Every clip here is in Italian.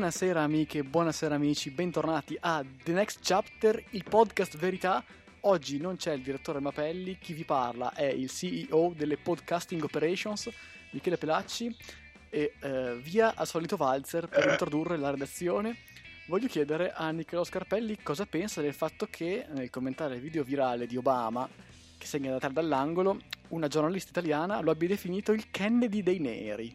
Buonasera amiche, buonasera amici, bentornati a The Next Chapter, il podcast verità. Oggi non c'è il direttore Mapelli, chi vi parla è il CEO delle Podcasting Operations, Michele Pelacci, e via al solito valzer per introdurre la redazione. Voglio chiedere a Niccolò Scarpelli cosa pensa del fatto che nel commentare il video virale di Obama, che segna da te dall'angolo, una giornalista italiana lo abbia definito il Kennedy dei neri.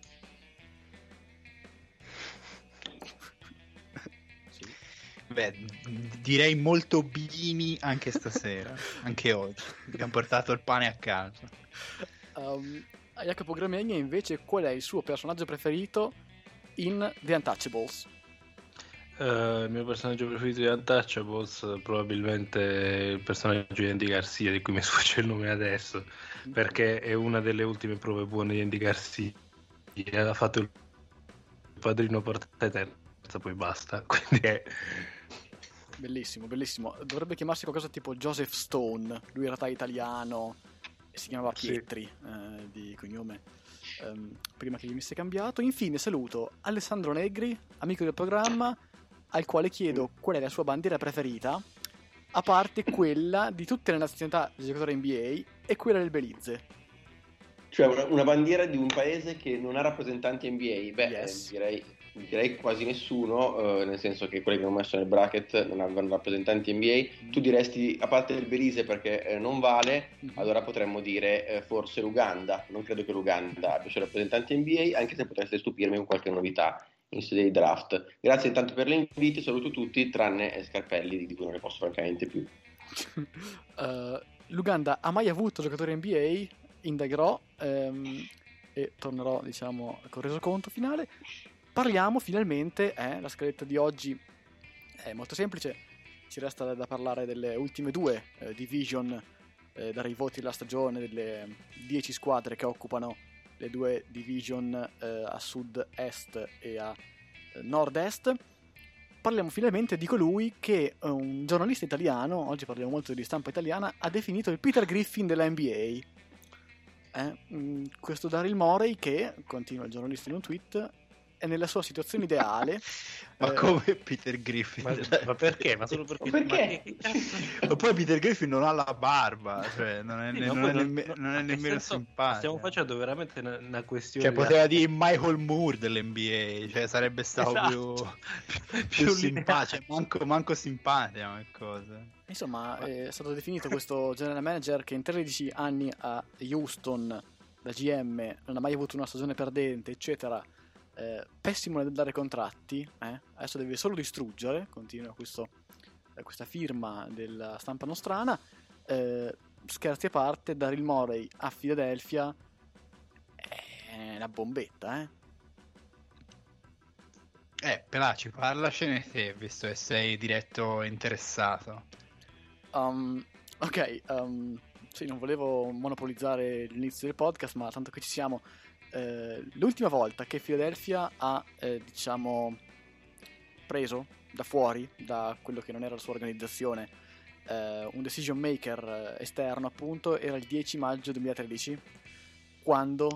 Beh, direi molto bini anche stasera, anche oggi. Abbiamo portato il pane a casa. A Jacopo Gramegna invece qual è il suo personaggio preferito in The Untouchables? Il mio personaggio preferito di Untouchables probabilmente il personaggio di Andy Garcia, di cui mi sfugge il nome adesso, perché è una delle ultime prove buone di Andy Garcia. Ha fatto il Padrino Porta Terza, poi basta, quindi è... Bellissimo, bellissimo. Dovrebbe chiamarsi qualcosa tipo Joseph Stone, lui in realtà è italiano e si chiamava Pietri, di cognome, prima che gli venisse cambiato. Infine saluto Alessandro Negri, amico del programma, al quale chiedo qual è la sua bandiera preferita, a parte quella di tutte le nazionalità di giocatori NBA e quella del Belize. Cioè una bandiera di un paese che non ha rappresentanti NBA. Beh, Yes. direi quasi nessuno, nel senso che quelli che hanno messo nel bracket non avevano rappresentanti NBA. Tu diresti, a parte il Belize perché non vale, allora potremmo dire forse l'Uganda. Non credo che l'Uganda abbia suoi rappresentanti NBA, anche se potreste stupirmi con qualche novità in sede di draft. Grazie intanto per l'invito, saluto tutti, tranne Scarpelli, di cui non ne posso francamente più. L'Uganda ha mai avuto giocatori NBA? Indagherò e tornerò, diciamo, col resoconto finale. Parliamo finalmente, la scaletta di oggi è molto semplice, ci resta da parlare delle ultime due division, dare i voti della stagione, delle 10 squadre che occupano le due division a sud-est e a nord-est. Parliamo finalmente di colui che un giornalista italiano, oggi parliamo molto di stampa italiana, ha definito il Peter Griffin della NBA. Questo Daryl Morey, che, continua il giornalista in un tweet, è nella sua situazione ideale. Ma come Peter Griffin? Ma perché? Ma solo perché? Perché? Ma poi Peter Griffin non ha la barba, cioè non è nemmeno simpatico. Stiamo facendo veramente una questione. Cioè poteva dire Michael Moore dell'NBA, cioè sarebbe stato Esatto. più simpatico, manco simpatica come cosa. Insomma, è stato definito questo general manager che in 13 anni a Houston da GM non ha mai avuto una stagione perdente, eccetera. Pessimo nel dare contratti, adesso deve solo distruggere, continua questa firma della stampa nostrana. Scherzi a parte, Daryl Morey a Philadelphia è una bombetta, Pelaci, parlacene te, visto che sei diretto interessato. Sì, non volevo monopolizzare l'inizio del podcast, ma tanto che ci siamo, l'ultima volta che Philadelphia ha diciamo preso da fuori, da quello che non era la sua organizzazione, un decision maker esterno, appunto, era il 10 maggio 2013, quando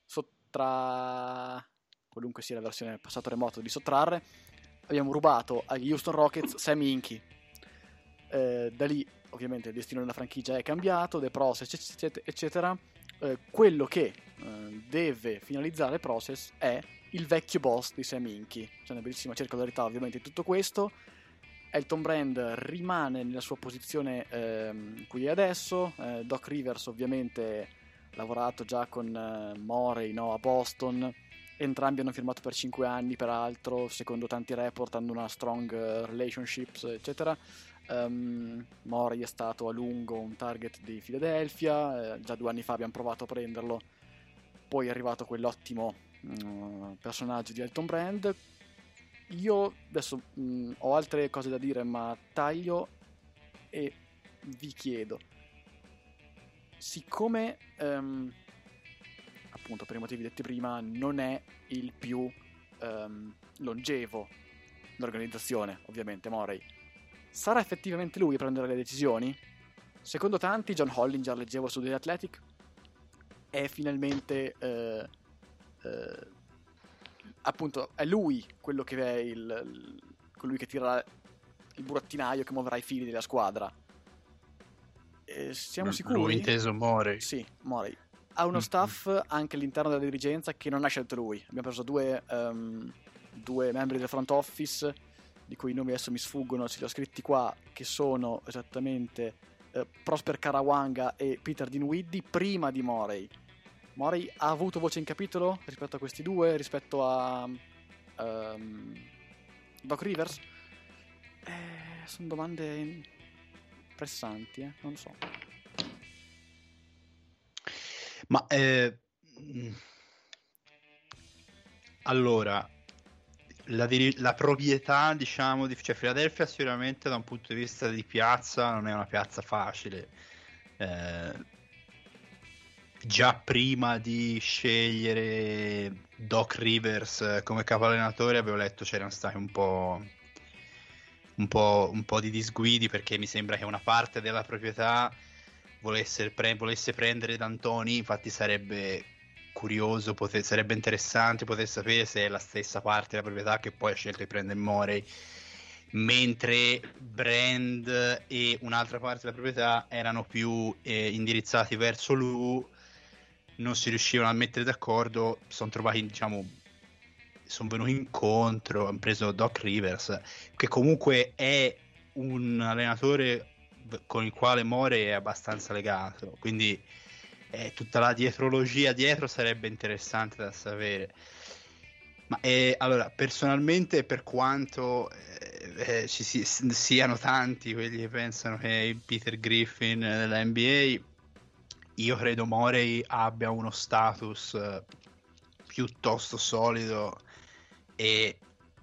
qualunque sia la versione passato remoto di sottrarre, abbiamo rubato agli Houston Rockets Sam Hinkie. Da lì ovviamente il destino della franchigia è cambiato, the process eccetera. Quello che deve finalizzare il process è il vecchio boss di Sam Hinkie. C'è una bellissima circolarità ovviamente in tutto questo. Elton Brand rimane nella sua posizione cui è adesso. Doc Rivers ovviamente ha lavorato già con Morey, a Boston. Entrambi hanno firmato per 5 anni, peraltro, secondo tanti report hanno una strong relationships, eccetera. Morey è stato a lungo un target di Philadelphia, già 2 anni fa abbiamo provato a prenderlo, poi è arrivato quell'ottimo personaggio di Elton Brand. Io adesso ho altre cose da dire, ma taglio e vi chiedo, siccome appunto per i motivi detti prima non è il più longevo l'organizzazione, ovviamente Morey, sarà effettivamente lui a prendere le decisioni? Secondo tanti, John Hollinger, leggevo su The Athletic, è finalmente appunto è lui quello che è colui che tira il burattinaio, che muoverà i fili della squadra. Siamo sicuri? Lui inteso Morey. Sì, Morey. Ha uno staff anche all'interno della dirigenza che non ha scelto lui. Abbiamo preso due membri del front office, di cui i nomi adesso mi sfuggono, ce li ho scritti qua, che sono esattamente Prosper Karawanga e Peter Dinwiddie, prima di Morey. Morey ha avuto voce in capitolo rispetto a questi due, rispetto a Doc Rivers? Sono domande pressanti, non lo so. Ma allora la proprietà, diciamo, cioè Philadelphia sicuramente da un punto di vista di piazza non è una piazza facile. Già prima di scegliere Doc Rivers come capo allenatore avevo letto c'erano stati un po' di disguidi, perché mi sembra che una parte della proprietà volesse prendere D'Antoni. Infatti sarebbe curioso, sarebbe interessante poter sapere se è la stessa parte della proprietà che poi ha scelto di prendere Morey, mentre Brand e un'altra parte della proprietà erano più indirizzati verso lui, non si riuscivano a mettere d'accordo, sono venuti incontro, hanno preso Doc Rivers, che comunque è un allenatore con il quale Morey è abbastanza legato, quindi tutta la dietrologia dietro sarebbe interessante da sapere. Ma allora, personalmente, per quanto siano tanti quelli che pensano che è Peter Griffin della NBA, io credo Morey abbia uno status piuttosto solido e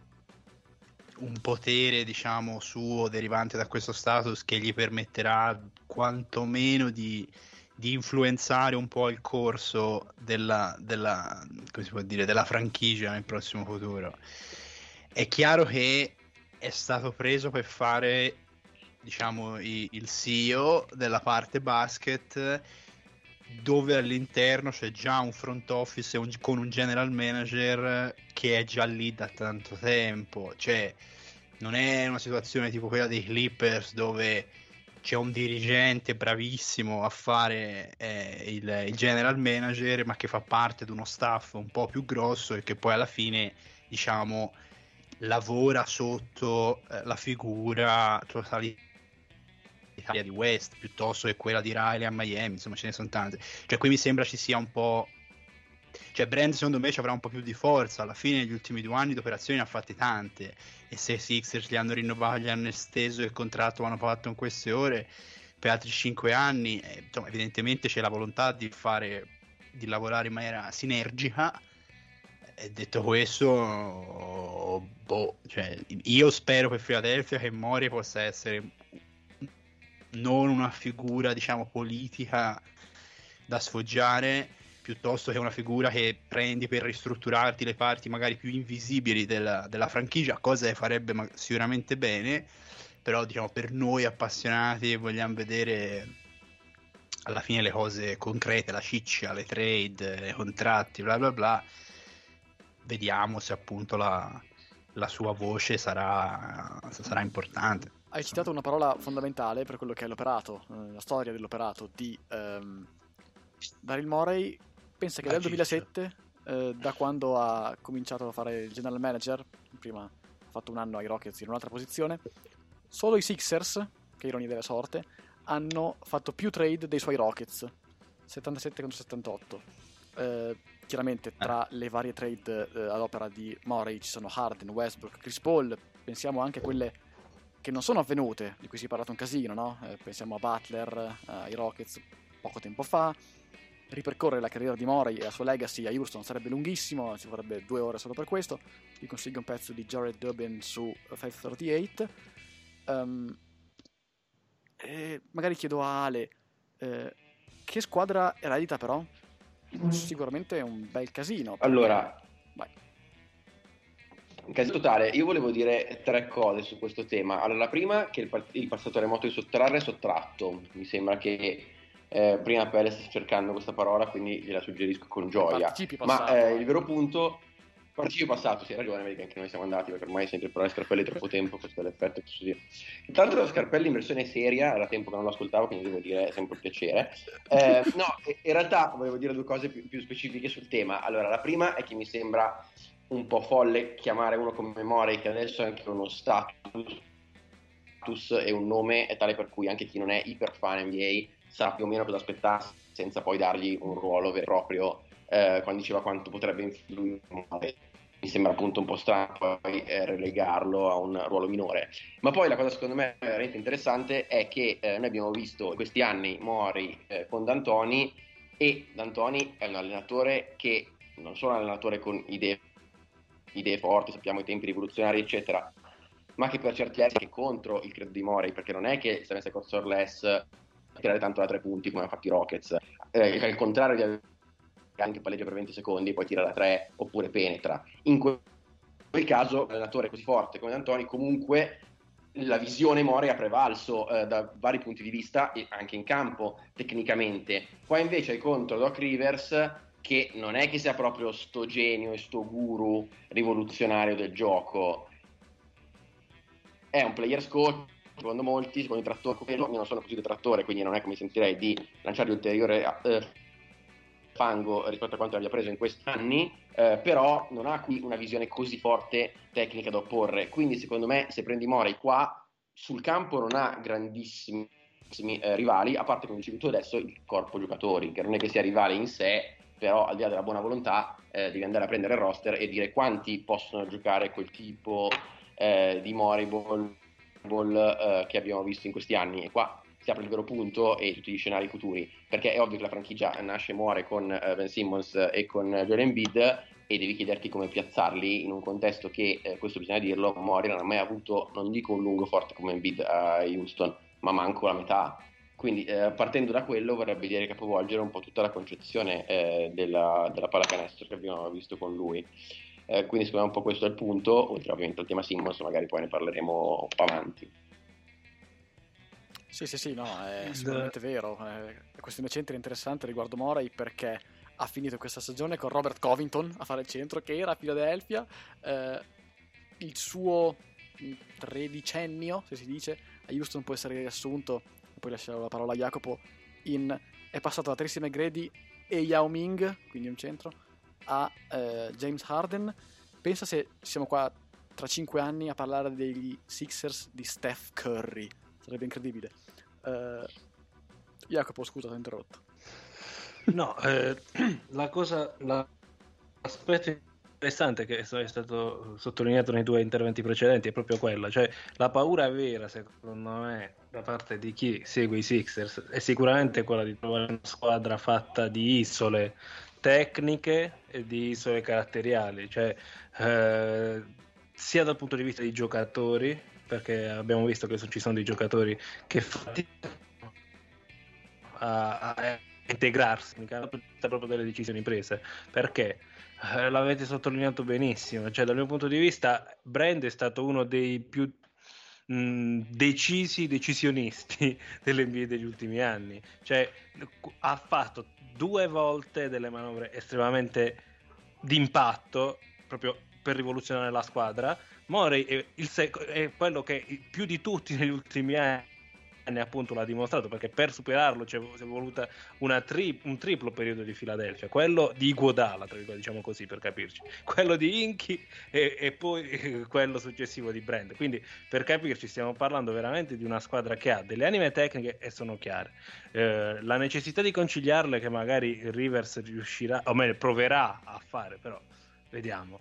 un potere, diciamo, suo derivante da questo status che gli permetterà quantomeno di influenzare un po' il corso della come si può dire, della franchigia nel prossimo futuro. È chiaro che è stato preso per fare, diciamo, il CEO della parte basket, dove all'interno c'è già un front office con un general manager che è già lì da tanto tempo. Cioè non è una situazione tipo quella dei Clippers dove c'è un dirigente bravissimo a fare il general manager, ma che fa parte di uno staff un po' più grosso e che poi alla fine, diciamo, lavora sotto la figura totalitaria di West piuttosto che quella di Riley a Miami. Insomma, ce ne sono tante. Cioè qui mi sembra ci sia un po', cioè Brand secondo me ci avrà un po' più di forza. Alla fine negli ultimi 2 anni di operazioni ne ha fatte tante, e se i Sixers li hanno rinnovati, gli hanno esteso il contratto che hanno fatto in queste ore per altri 5 anni, insomma, evidentemente c'è la volontà di lavorare in maniera sinergica. E detto questo, cioè, io spero per Philadelphia che Morey possa essere non una figura, diciamo, politica da sfoggiare, piuttosto che una figura che prendi per ristrutturarti le parti magari più invisibili della franchigia, cosa che farebbe sicuramente bene. Però, diciamo, per noi appassionati e vogliamo vedere alla fine le cose concrete, la ciccia, le trade, i contratti, bla bla bla, vediamo se appunto la sua voce sarà importante. Hai citato una parola fondamentale per quello che è l'operato, la storia dell'operato di Daryl Morey. Pensa che dal 2007, da quando ha cominciato a fare il general manager, prima ha fatto un anno ai Rockets in un'altra posizione, solo i Sixers, che ironia della sorte, hanno fatto più trade dei suoi Rockets, 77 contro 78. Chiaramente tra le varie trade ad opera di Morey ci sono Harden, Westbrook, Chris Paul. Pensiamo anche a quelle che non sono avvenute, di cui si è parlato un casino, no? Pensiamo a Butler, ai Rockets poco tempo fa. Ripercorrere la carriera di Morey e la sua legacy a Houston sarebbe lunghissimo, ci vorrebbe 2 ore solo per questo. Vi consiglio un pezzo di Jared Dubin su 538. E magari chiedo a Ale, che squadra eredita però? Sicuramente è un bel casino. Allora, vai. In caso totale, io volevo dire 3 cose su questo tema. Allora, la prima, che il passato remoto di sottrarre è sottratto. Mi sembra che prima Pelle sta cercando questa parola, quindi gliela suggerisco con gioia. Ma il vero punto Partito passato, sì, hai ragione, vedi che anche noi siamo andati, perché ormai sento parlare Scarpelli troppo tempo, questo è l'effetto che succede. Tra l'altro Scarpelli in versione seria, era tempo che non lo ascoltavo, quindi devo dire è sempre un piacere. No, in realtà volevo dire due cose più specifiche sul tema. Allora, la prima è che mi sembra un po' folle chiamare uno come Morey, che adesso è anche uno status e un nome è tale per cui anche chi non è iper fan NBA sa più o meno cosa aspettarsi, senza poi dargli un ruolo vero e proprio. Quando diceva quanto potrebbe influire, mi sembra appunto un po' strano poi relegarlo a un ruolo minore. Ma poi la cosa secondo me veramente interessante è che noi abbiamo visto in questi anni Morey con D'Antoni, e D'Antoni è un allenatore che non solo è un allenatore con idee forti, sappiamo i tempi rivoluzionari eccetera, ma che per certi versi è contro il credo di Morey, perché non è che se avesse Corsorless tirare tanto da 3 punti come hanno fatto i Rockets, al contrario di anche palleggio per 20 secondi e poi tira da 3 oppure penetra. In quel caso un allenatore così forte come D'Antoni, comunque la visione Morey ha prevalso da vari punti di vista, e anche in campo tecnicamente. Qua invece è contro Doc Rivers, che non è che sia proprio sto genio e sto guru rivoluzionario del gioco, è un player's coach secondo molti, secondo i trattori, io non sono così detrattore, quindi non è che mi sentirei di lanciargli ulteriore fango rispetto a quanto abbia preso in questi anni, però non ha qui una visione così forte tecnica da opporre, quindi secondo me se prendi Morey qua sul campo non ha grandissimi rivali, a parte come dicevi tu adesso il corpo giocatori, che non è che sia rivale in sé, però al di là della buona volontà devi andare a prendere il roster e dire quanti possono giocare quel tipo di Morey ball che abbiamo visto in questi anni, e qua si apre il vero punto e tutti gli scenari futuri, perché è ovvio che la franchigia nasce e muore con Ben Simmons e con Joel Embiid, e devi chiederti come piazzarli in un contesto che, questo bisogna dirlo, Morey non ha mai avuto, non dico un lungo forte come Embiid a Houston, ma manco la metà. Quindi partendo da quello vorrebbe dire capovolgere un po' tutta la concezione della pallacanestro che abbiamo visto con lui. Quindi secondo me un po' questo è il punto, oltre ovviamente al tema Simmons, magari poi ne parleremo più avanti. Sì, no, è sicuramente vero. La questione centro è interessante riguardo Morey, perché ha finito questa stagione con Robert Covington a fare il centro, che era a Philadelphia. Il suo tredicennio, se si dice, a Houston può essere riassunto, poi lascerò la parola a Jacopo, è passato da Tracy McGrady e Yao Ming, quindi un centro, a James Harden. Pensa se siamo qua tra 5 anni a parlare degli Sixers di Steph Curry, sarebbe incredibile. Jacopo, scusa, ti ho interrotto. No, l'aspetto interessante che è stato sottolineato nei tuoi interventi precedenti è proprio quello, cioè la paura vera, secondo me, da parte di chi segue i Sixers è sicuramente quella di trovare una squadra fatta di isole tecniche e di isole caratteriali, cioè sia dal punto di vista dei giocatori, perché abbiamo visto che ci sono dei giocatori che faticano a integrarsi proprio delle decisioni prese, perché l'avete sottolineato benissimo, cioè dal mio punto di vista Brand è stato uno dei più decisionisti dell'NBA degli ultimi anni, cioè ha fatto 2 volte delle manovre estremamente d'impatto proprio per rivoluzionare la squadra. Morey è quello che più di tutti negli ultimi anni appunto l'ha dimostrato, perché per superarlo ci è voluta un triplo periodo di Philadelphia, quello di Iguodala, diciamo così per capirci, quello di Inky e poi quello successivo di Brand. Quindi per capirci stiamo parlando veramente di una squadra che ha delle anime tecniche e sono chiare, la necessità di conciliarle che magari Rivers riuscirà, o meglio proverà a fare, però vediamo,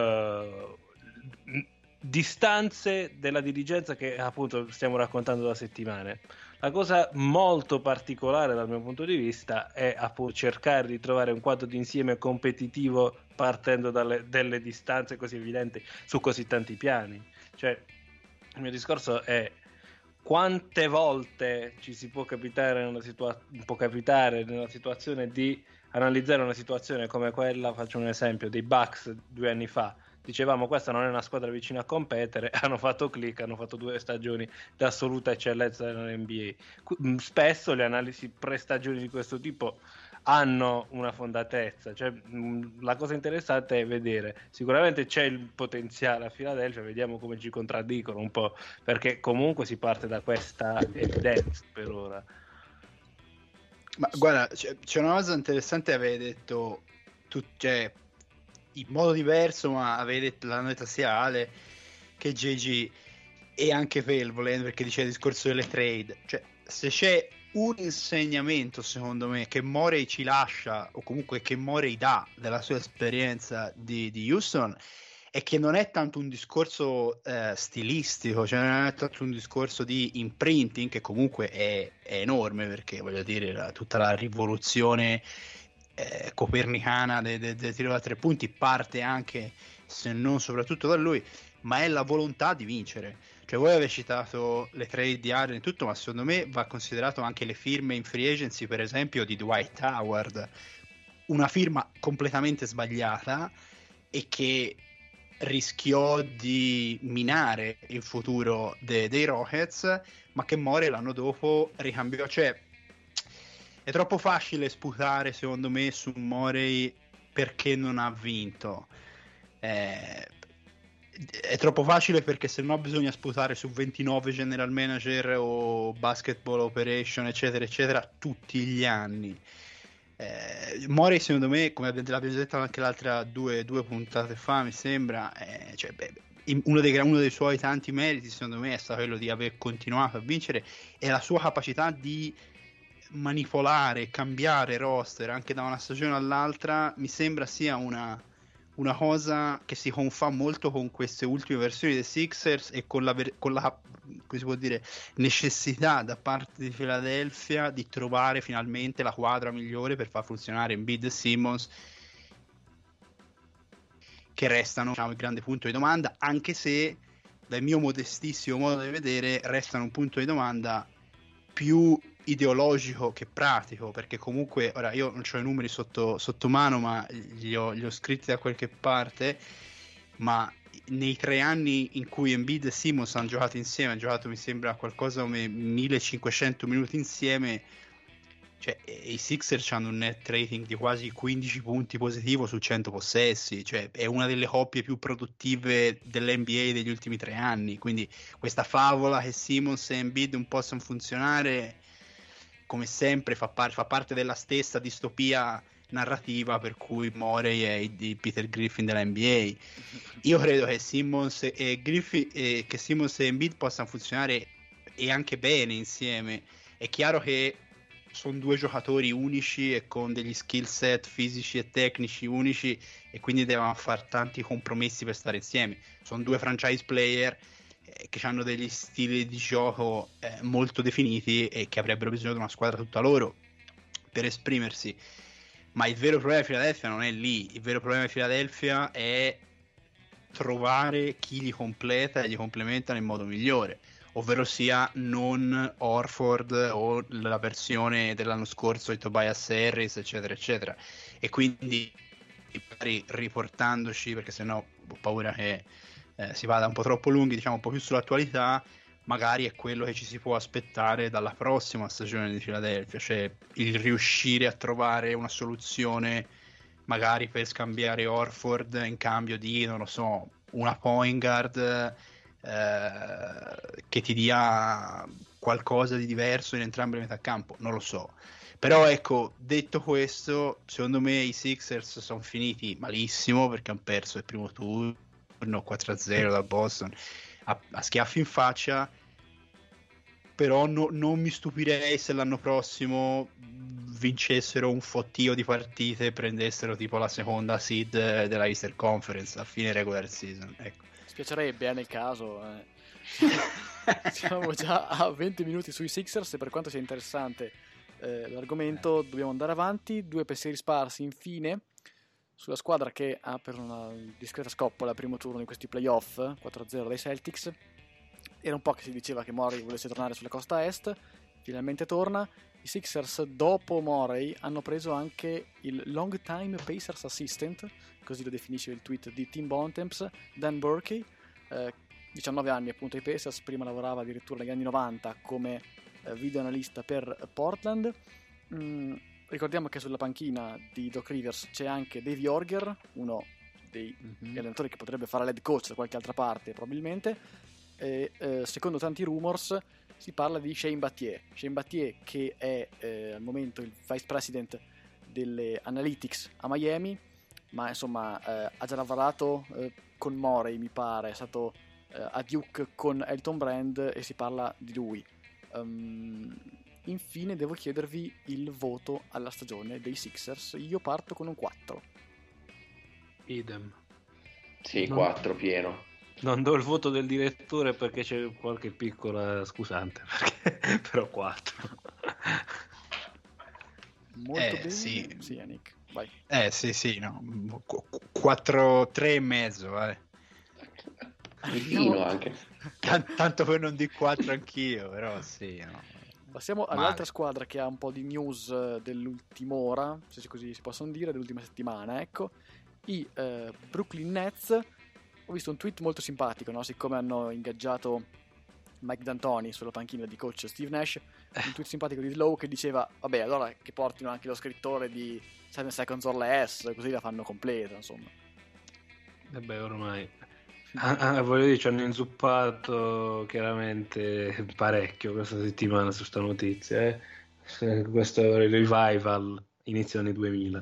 distanze della dirigenza che appunto stiamo raccontando da settimane. La cosa molto particolare dal mio punto di vista è appunto cercare di trovare un quadro d'insieme competitivo partendo delle distanze così evidenti su così tanti piani. Cioè, il mio discorso è: quante volte ci si può capitare nella situazione di analizzare una situazione come quella, faccio un esempio, dei Bucks 2 anni fa. Dicevamo questa non è una squadra vicina a competere, hanno fatto click, hanno fatto 2 stagioni di assoluta eccellenza nell'NBA. Spesso le analisi pre-stagioni di questo tipo hanno una fondatezza. Cioè, la cosa interessante è vedere, sicuramente c'è il potenziale a Philadelphia, vediamo come ci contraddicono un po', perché comunque si parte da questa evidenza per ora. Ma guarda, c'è una cosa interessante, avevi detto cioè, in modo diverso, ma l'hanno detto sia Ale che JG e anche Phil, volendo, perché dice il discorso delle trade. Cioè, se c'è un insegnamento, secondo me, che Morey ci lascia, o comunque che Morey dà della sua esperienza di Houston, è che non è tanto un discorso stilistico, cioè non è tanto un discorso di imprinting, che comunque è enorme, perché voglio dire, tutta la rivoluzione copernicana del tiro da 3 punti parte anche, se non soprattutto da lui, ma è la volontà di vincere. Cioè, voi avete citato le trade di Harden e tutto, ma secondo me va considerato anche le firme in free agency, per esempio di Dwight Howard, una firma completamente sbagliata e che rischiò di minare il futuro dei Rockets, ma che Morey l'anno dopo ricambiò. Cioè, è troppo facile sputare, secondo me, su Morey perché non ha vinto. È troppo facile, perché se no bisogna sputare su 29 general manager o basketball operation, eccetera eccetera, tutti gli anni. Morey, secondo me, come l'abbiamo detto anche l'altra due puntate fa, mi sembra, cioè, uno dei suoi tanti meriti, secondo me, è stato quello di aver continuato a vincere, e la sua capacità di manipolare, cambiare roster anche da una stagione all'altra, mi sembra sia una cosa che si confà molto con queste ultime versioni dei Sixers, e con la come si può dire, necessità da parte di Philadelphia di trovare finalmente la quadra migliore per far funzionare Embiid e Simmons, che restano, diciamo, il grande punto di domanda, anche se dal mio modestissimo modo di vedere restano un punto di domanda più ideologico che pratico, perché comunque, ora io non ho i numeri sotto mano, ma li ho scritti da qualche parte, ma nei 3 anni in cui Embiid e Simmons hanno giocato insieme, hanno giocato, mi sembra, qualcosa come 1500 minuti insieme, cioè i Sixers hanno un net rating di quasi 15 punti positivo su 100 possessi, cioè è una delle coppie più produttive dell'NBA degli ultimi 3 anni, quindi questa favola che Simmons e Embiid non possono funzionare, come sempre fa parte della stessa distopia narrativa per cui Morey è di Peter Griffin della NBA. Io credo che Simmons e Embiid possano funzionare, e anche bene, insieme. È chiaro che sono due giocatori unici e con degli skill set fisici e tecnici unici, e quindi devono fare tanti compromessi per stare insieme. Sono due franchise player che hanno degli stili di gioco molto definiti, e che avrebbero bisogno di una squadra tutta loro per esprimersi. Ma il vero problema di Philadelphia non è lì. Il vero problema di Philadelphia è trovare chi li completa e li complementa nel modo migliore, ovvero sia non Horford o la versione dell'anno scorso di Tobias Harris, eccetera eccetera. E quindi, magari riportandoci, perché sennò ho paura che si vada un po' troppo lunghi, diciamo un po' più sull'attualità, magari è quello che ci si può aspettare dalla prossima stagione di Philadelphia, cioè il riuscire a trovare una soluzione magari per scambiare Horford in cambio di, non lo so, una point guard che ti dia qualcosa di diverso in entrambe le metà campo, non lo so. Però ecco, detto questo, secondo me i Sixers sono finiti malissimo, perché hanno perso il primo turno 4-0 da Boston a schiaffi in faccia. Però non mi stupirei se l'anno prossimo vincessero un fottio di partite e prendessero tipo la seconda seed della Eastern Conference a fine regular season, ecco. Spiacerebbe nel caso. Siamo già a 20 minuti sui Sixers, e per quanto sia interessante l'argomento, dobbiamo andare avanti. 2 pensieri sparsi infine sulla squadra che ha per una discreta scoppola il primo turno di questi playoff, 4-0 dai Celtics. Era un po' che si diceva che Morey volesse tornare sulla costa est, finalmente torna. I Sixers, dopo Morey, hanno preso anche il long time Pacers assistant, così lo definisce il tweet di Tim Bontemps, Dan Burkey, 19 anni appunto ai Pacers, prima lavorava addirittura negli anni 90 come video analista per Portland. ricordiamo che sulla panchina di Doc Rivers c'è anche Davey Orger, uno dei allenatori che potrebbe fare l'head coach da qualche altra parte probabilmente, e secondo tanti rumors si parla di Shane Battier che è al momento il vice president delle analytics a Miami, ma insomma ha già lavorato con Morey, mi pare, è stato a Duke con Elton Brand e si parla di lui. Infine devo chiedervi il voto alla stagione dei Sixers. Io parto con un 4. Idem. Sì, 4 pieno. Non do il voto del direttore perché c'è qualche piccola scusante, però 4. Molto bene. Sì, Yannick, vai. Sì, no. 4, 3 e mezzo, Vicino anche. Tanto per non di 4 anch'io, però sì, no. Passiamo all'altra squadra che ha un po' di news dell'ultima ora, se così si possono dire, dell'ultima settimana, ecco. I Brooklyn Nets. Ho visto un tweet molto simpatico, no? Siccome hanno ingaggiato Mike D'Antoni sulla panchina di coach Steve Nash, un tweet simpatico di Slow che diceva vabbè, allora che portino anche lo scrittore di 7 Seconds or Less, così la fanno completa, insomma. Vabbè, ormai voglio dire, ci hanno inzuppato chiaramente parecchio questa settimana su sta notizia, questo revival inizio anni 2000.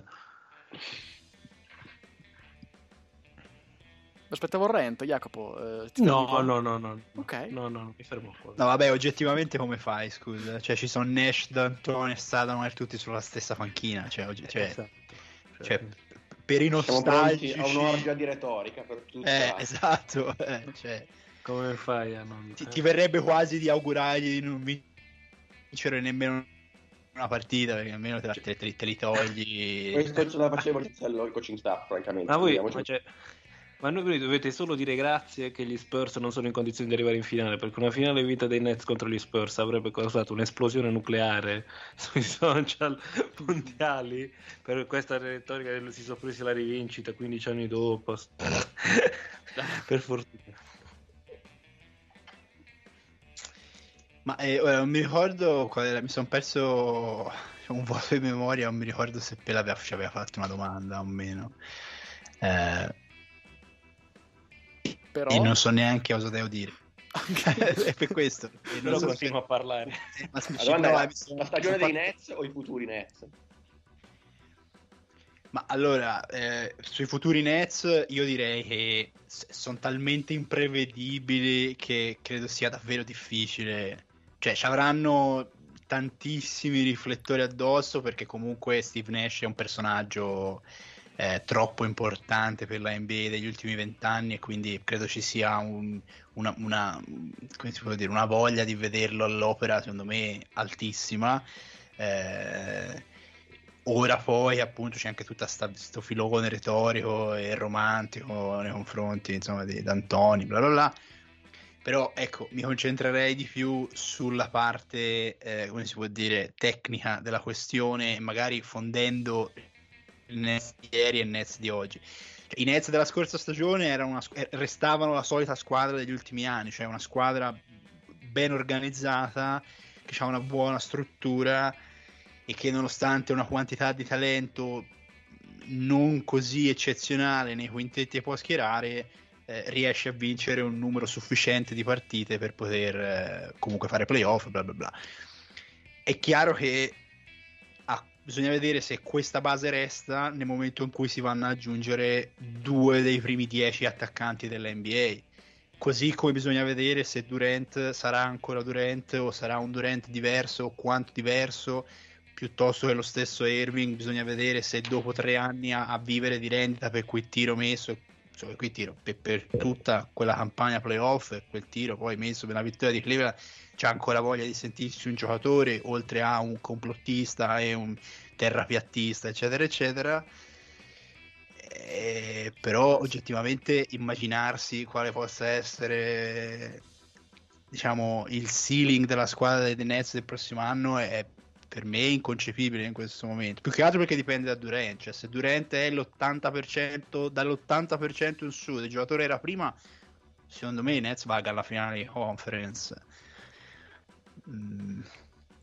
Aspettavo il rento, Jacopo. No. Ok. No, mi fermo qua. No, vabbè, oggettivamente come fai, scusa? Cioè, ci sono Nash, D'Antoni e Sadanoer tutti sulla stessa panchina, Esatto. per i Siamo pronti nostalgici... a un'orgia di retorica per tutti. Esatto, come fai a non... Ti verrebbe quasi di augurargli di non vincere nemmeno una partita, perché almeno te li togli. Questo ce la faceva il coaching staff, francamente. Ma noi dovete solo dire grazie che gli Spurs non sono in condizione di arrivare in finale, perché una finale vinta dei Nets contro gli Spurs avrebbe causato un'esplosione nucleare sui social mondiali per questa retorica che si sono presi la rivincita 15 anni dopo. Per fortuna. Ma non mi ricordo mi sono perso un vuoto di memoria, non mi ricordo se Pela ci aveva fatto una domanda o meno. Però... E non so neanche cosa devo dire. È per questo. Non continuo a parlare. La domanda è la stagione dei Nets o i futuri Nets? Ma allora, sui futuri Nets io direi che sono talmente imprevedibili che credo sia davvero difficile. Cioè, ci avranno tantissimi riflettori addosso perché comunque Steve Nash è un personaggio troppo importante per la NBA degli ultimi 20 anni e quindi credo ci sia come si può dire, una voglia di vederlo all'opera, secondo me, altissima. Ora poi appunto c'è anche tutto sto filone retorico e romantico nei confronti, insomma, di D'Antoni, bla bla bla. Però ecco, mi concentrerei di più sulla parte, come si può dire, tecnica della questione, magari fondendo il Nets di ieri e il Nets di oggi. Cioè, i Nets della scorsa stagione restavano la solita squadra degli ultimi anni, cioè una squadra ben organizzata, che ha una buona struttura e che nonostante una quantità di talento non così eccezionale nei quintetti che può schierare, riesce a vincere un numero sufficiente di partite per poter comunque fare playoff, bla bla bla. È chiaro che bisogna vedere se questa base resta nel momento in cui si vanno ad aggiungere 2 dei primi 10 attaccanti dell'NBA, così come bisogna vedere se Durant sarà ancora Durant o sarà un Durant diverso o quanto diverso, piuttosto che lo stesso Irving. Bisogna vedere se dopo 3 anni a vivere di rendita per quel tiro messo, per tutta quella campagna playoff, quel tiro poi messo per la vittoria di Cleveland, c'ha ancora voglia di sentirsi un giocatore oltre a un complottista e un terrapiattista, eccetera eccetera. Però oggettivamente immaginarsi quale possa essere, diciamo, il ceiling della squadra dei Nets del prossimo anno è per me inconcepibile in questo momento, più che altro perché dipende da Durant. Cioè, se Durant è l'80%, dall'80% in su del giocatore era prima, secondo me i Nets valga alla finale di conference.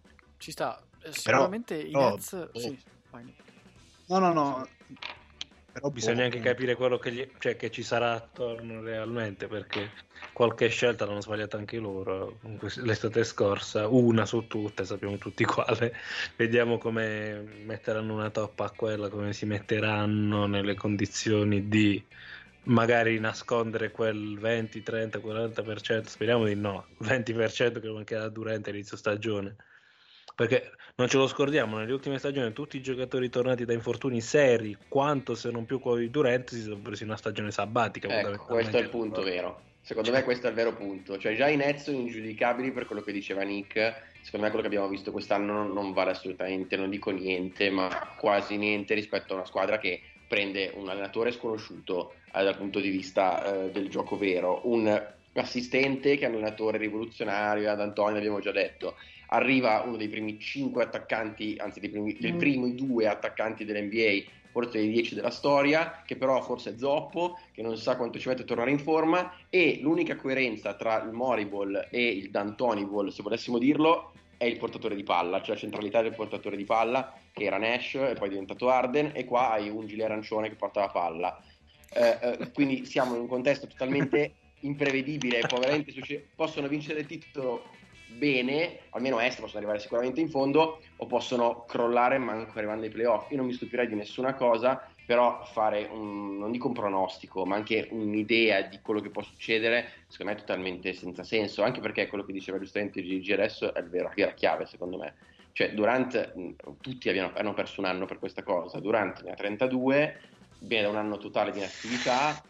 Ci sta. Sicuramente i Nets... Sì, vai. No. Però bisogna anche capire quello che ci sarà attorno realmente, perché qualche scelta l'hanno sbagliata anche loro l'estate scorsa, una su tutte, sappiamo tutti quale. Vediamo come metteranno una toppa a quella, come si metteranno nelle condizioni di magari nascondere quel 20, 30, 40%, speriamo di no, 20% che mancherà durante l'inizio stagione. Perché non ce lo scordiamo, nelle ultime stagioni tutti i giocatori tornati da infortuni seri, quanto se non più quelli durenti, si sono presi una stagione sabbatica. Ecco, questo è il punto vero. Secondo me questo è il vero punto. Cioè già i Nets sono ingiudicabili per quello che diceva Nick. Secondo me quello che abbiamo visto quest'anno non vale assolutamente, non dico niente, ma quasi niente rispetto a una squadra che prende un allenatore sconosciuto dal punto di vista del gioco vero, un assistente che è un allenatore rivoluzionario, ad Antonio abbiamo già detto. Arriva uno dei primi 5 attaccanti, anzi dei primi 2 attaccanti dell'NBA, forse dei 10 della storia, che però forse è zoppo, che non sa quanto ci mette a tornare in forma, e l'unica coerenza tra il Moriball e il D'Antoni Ball, se volessimo dirlo, è il portatore di palla, cioè la centralità del portatore di palla, che era Nash e poi è diventato Harden, e qua hai un gilet arancione che porta la palla. Quindi siamo in un contesto totalmente imprevedibile, possono vincere il titolo bene, almeno est possono arrivare sicuramente in fondo, o possono crollare manco arrivando ai playoff. Io non mi stupirei di nessuna cosa, però fare non dico un pronostico, ma anche un'idea di quello che può succedere, secondo me è totalmente senza senso, anche perché quello che diceva giustamente Gigi adesso è la vera chiave, secondo me. Cioè Durant, tutti hanno perso un anno per questa cosa, Durant ne ha 32, viene da un anno totale di inattività,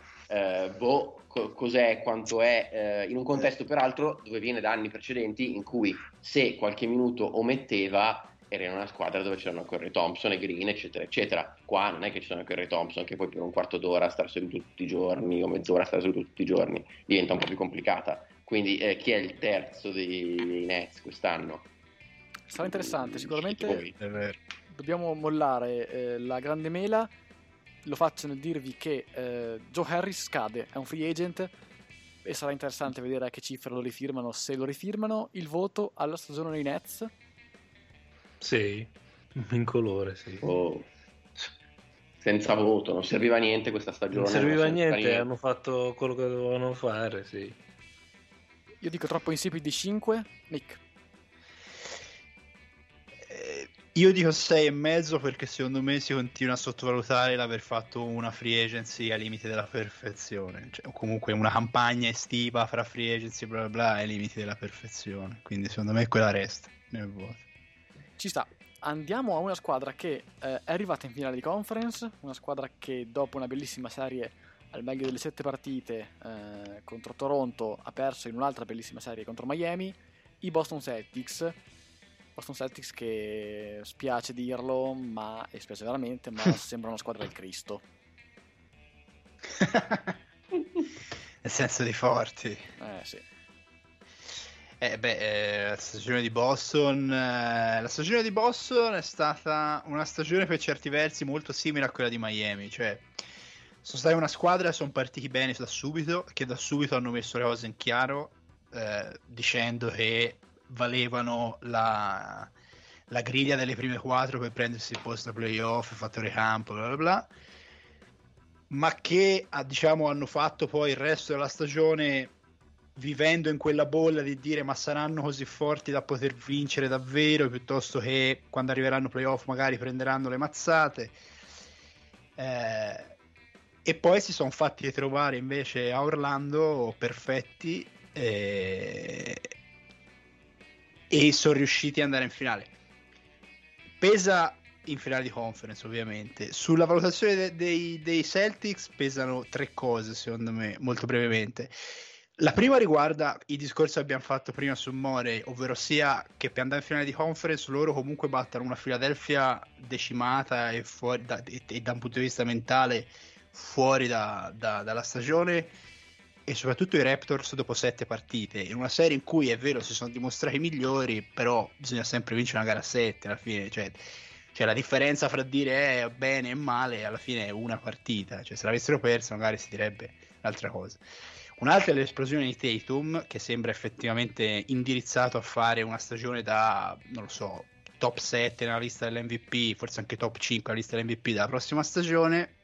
cos'è, quanto è, in un contesto peraltro dove viene da anni precedenti in cui se qualche minuto ometteva era in una squadra dove c'erano Curry Thompson e Green eccetera eccetera. Qua non è che ci sono Curry Thompson che poi per un quarto d'ora stare seduto tutti i giorni o mezz'ora stare seduto tutti i giorni diventa un po' più complicata, quindi chi è il terzo dei Nets quest'anno? Sarà interessante, sicuramente dobbiamo mollare la grande mela. Lo faccio nel dirvi che Joe Harris scade, è un free agent e sarà interessante vedere a che cifra lo rifirmano, se lo rifirmano. Il voto alla stagione dei Nets? Sì, in colore, sì. Senza voto, non serviva niente questa stagione. Non serviva niente, hanno fatto quello che dovevano fare, sì. Io dico troppo insipidi 5, Nick. Io dico 6,5 perché secondo me si continua a sottovalutare l'aver fatto una free agency ai limiti della perfezione, cioè, comunque una campagna estiva fra free agency bla bla bla ai limiti della perfezione, quindi secondo me quella resta nel voto. Ci sta. Andiamo a una squadra che è arrivata in finale di conference, una squadra che dopo una bellissima serie al meglio delle 7 partite contro Toronto ha perso in un'altra bellissima serie contro Miami, i Boston Celtics che spiace dirlo, e spiace veramente, ma sembra una squadra del Cristo. Nel senso di forti. Sì. La stagione di Boston è stata una stagione per certi versi molto simile a quella di Miami, cioè sono stati una squadra, sono partiti bene da subito, che da subito hanno messo le cose in chiaro, dicendo che valevano la griglia delle prime 4 per prendersi il posto a playoff, fattore campo, bla bla bla, ma che hanno fatto poi il resto della stagione vivendo in quella bolla di dire ma saranno così forti da poter vincere davvero, piuttosto che quando arriveranno playoff magari prenderanno le mazzate, e poi si sono fatti ritrovare invece a Orlando perfetti e sono riusciti ad andare in finale. Pesa in finale di conference ovviamente. Sulla valutazione dei Celtics pesano 3 cose secondo me, molto brevemente. La prima riguarda i discorsi che abbiamo fatto prima su Morey, ovvero sia che per andare in finale di conference loro comunque battono una Philadelphia decimata e fuori e da un punto di vista mentale fuori dalla stagione, e soprattutto i Raptors dopo 7 partite in una serie in cui è vero si sono dimostrati migliori, però bisogna sempre vincere una gara a 7 alla fine, cioè la differenza fra dire bene e male alla fine è una partita, cioè se l'avessero persa magari si direbbe un'altra cosa. Un'altra è l'esplosione di Tatum, che sembra effettivamente indirizzato a fare una stagione da, non lo so, top 7 nella lista dell'MVP, forse anche top 5 nella lista dell'MVP della prossima stagione.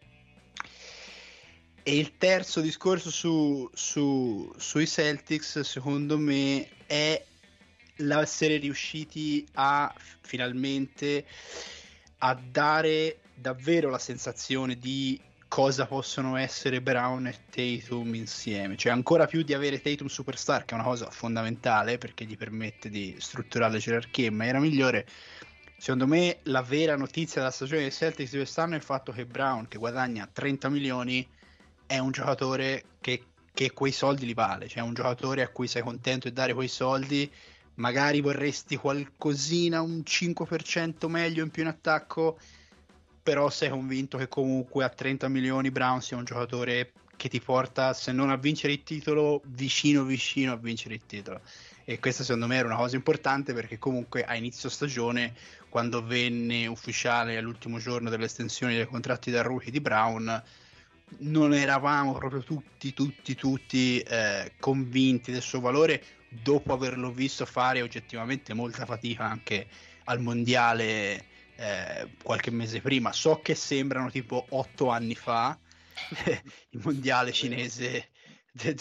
E il terzo discorso sui Celtics, secondo me, è l'essere riusciti a finalmente a dare davvero la sensazione di cosa possono essere Brown e Tatum insieme, cioè ancora più di avere Tatum superstar, che è una cosa fondamentale perché gli permette di strutturare le gerarchie in maniera migliore. Secondo me la vera notizia della stagione dei Celtics di quest'anno è il fatto che Brown, che guadagna 30 milioni, è un giocatore che quei soldi li vale, cioè è un giocatore a cui sei contento di dare quei soldi. Magari vorresti qualcosina, un 5% meglio in più in attacco, però sei convinto che comunque a 30 milioni Brown sia un giocatore che ti porta, se non a vincere il titolo, vicino a vincere il titolo. E questa secondo me era una cosa importante, perché comunque a inizio stagione, quando venne ufficiale all'ultimo giorno dell'estensione dei contratti da rookie di Brown, non eravamo proprio tutti convinti del suo valore, dopo averlo visto fare oggettivamente molta fatica anche al mondiale qualche mese prima. So che sembrano tipo 8 anni fa, il mondiale cinese del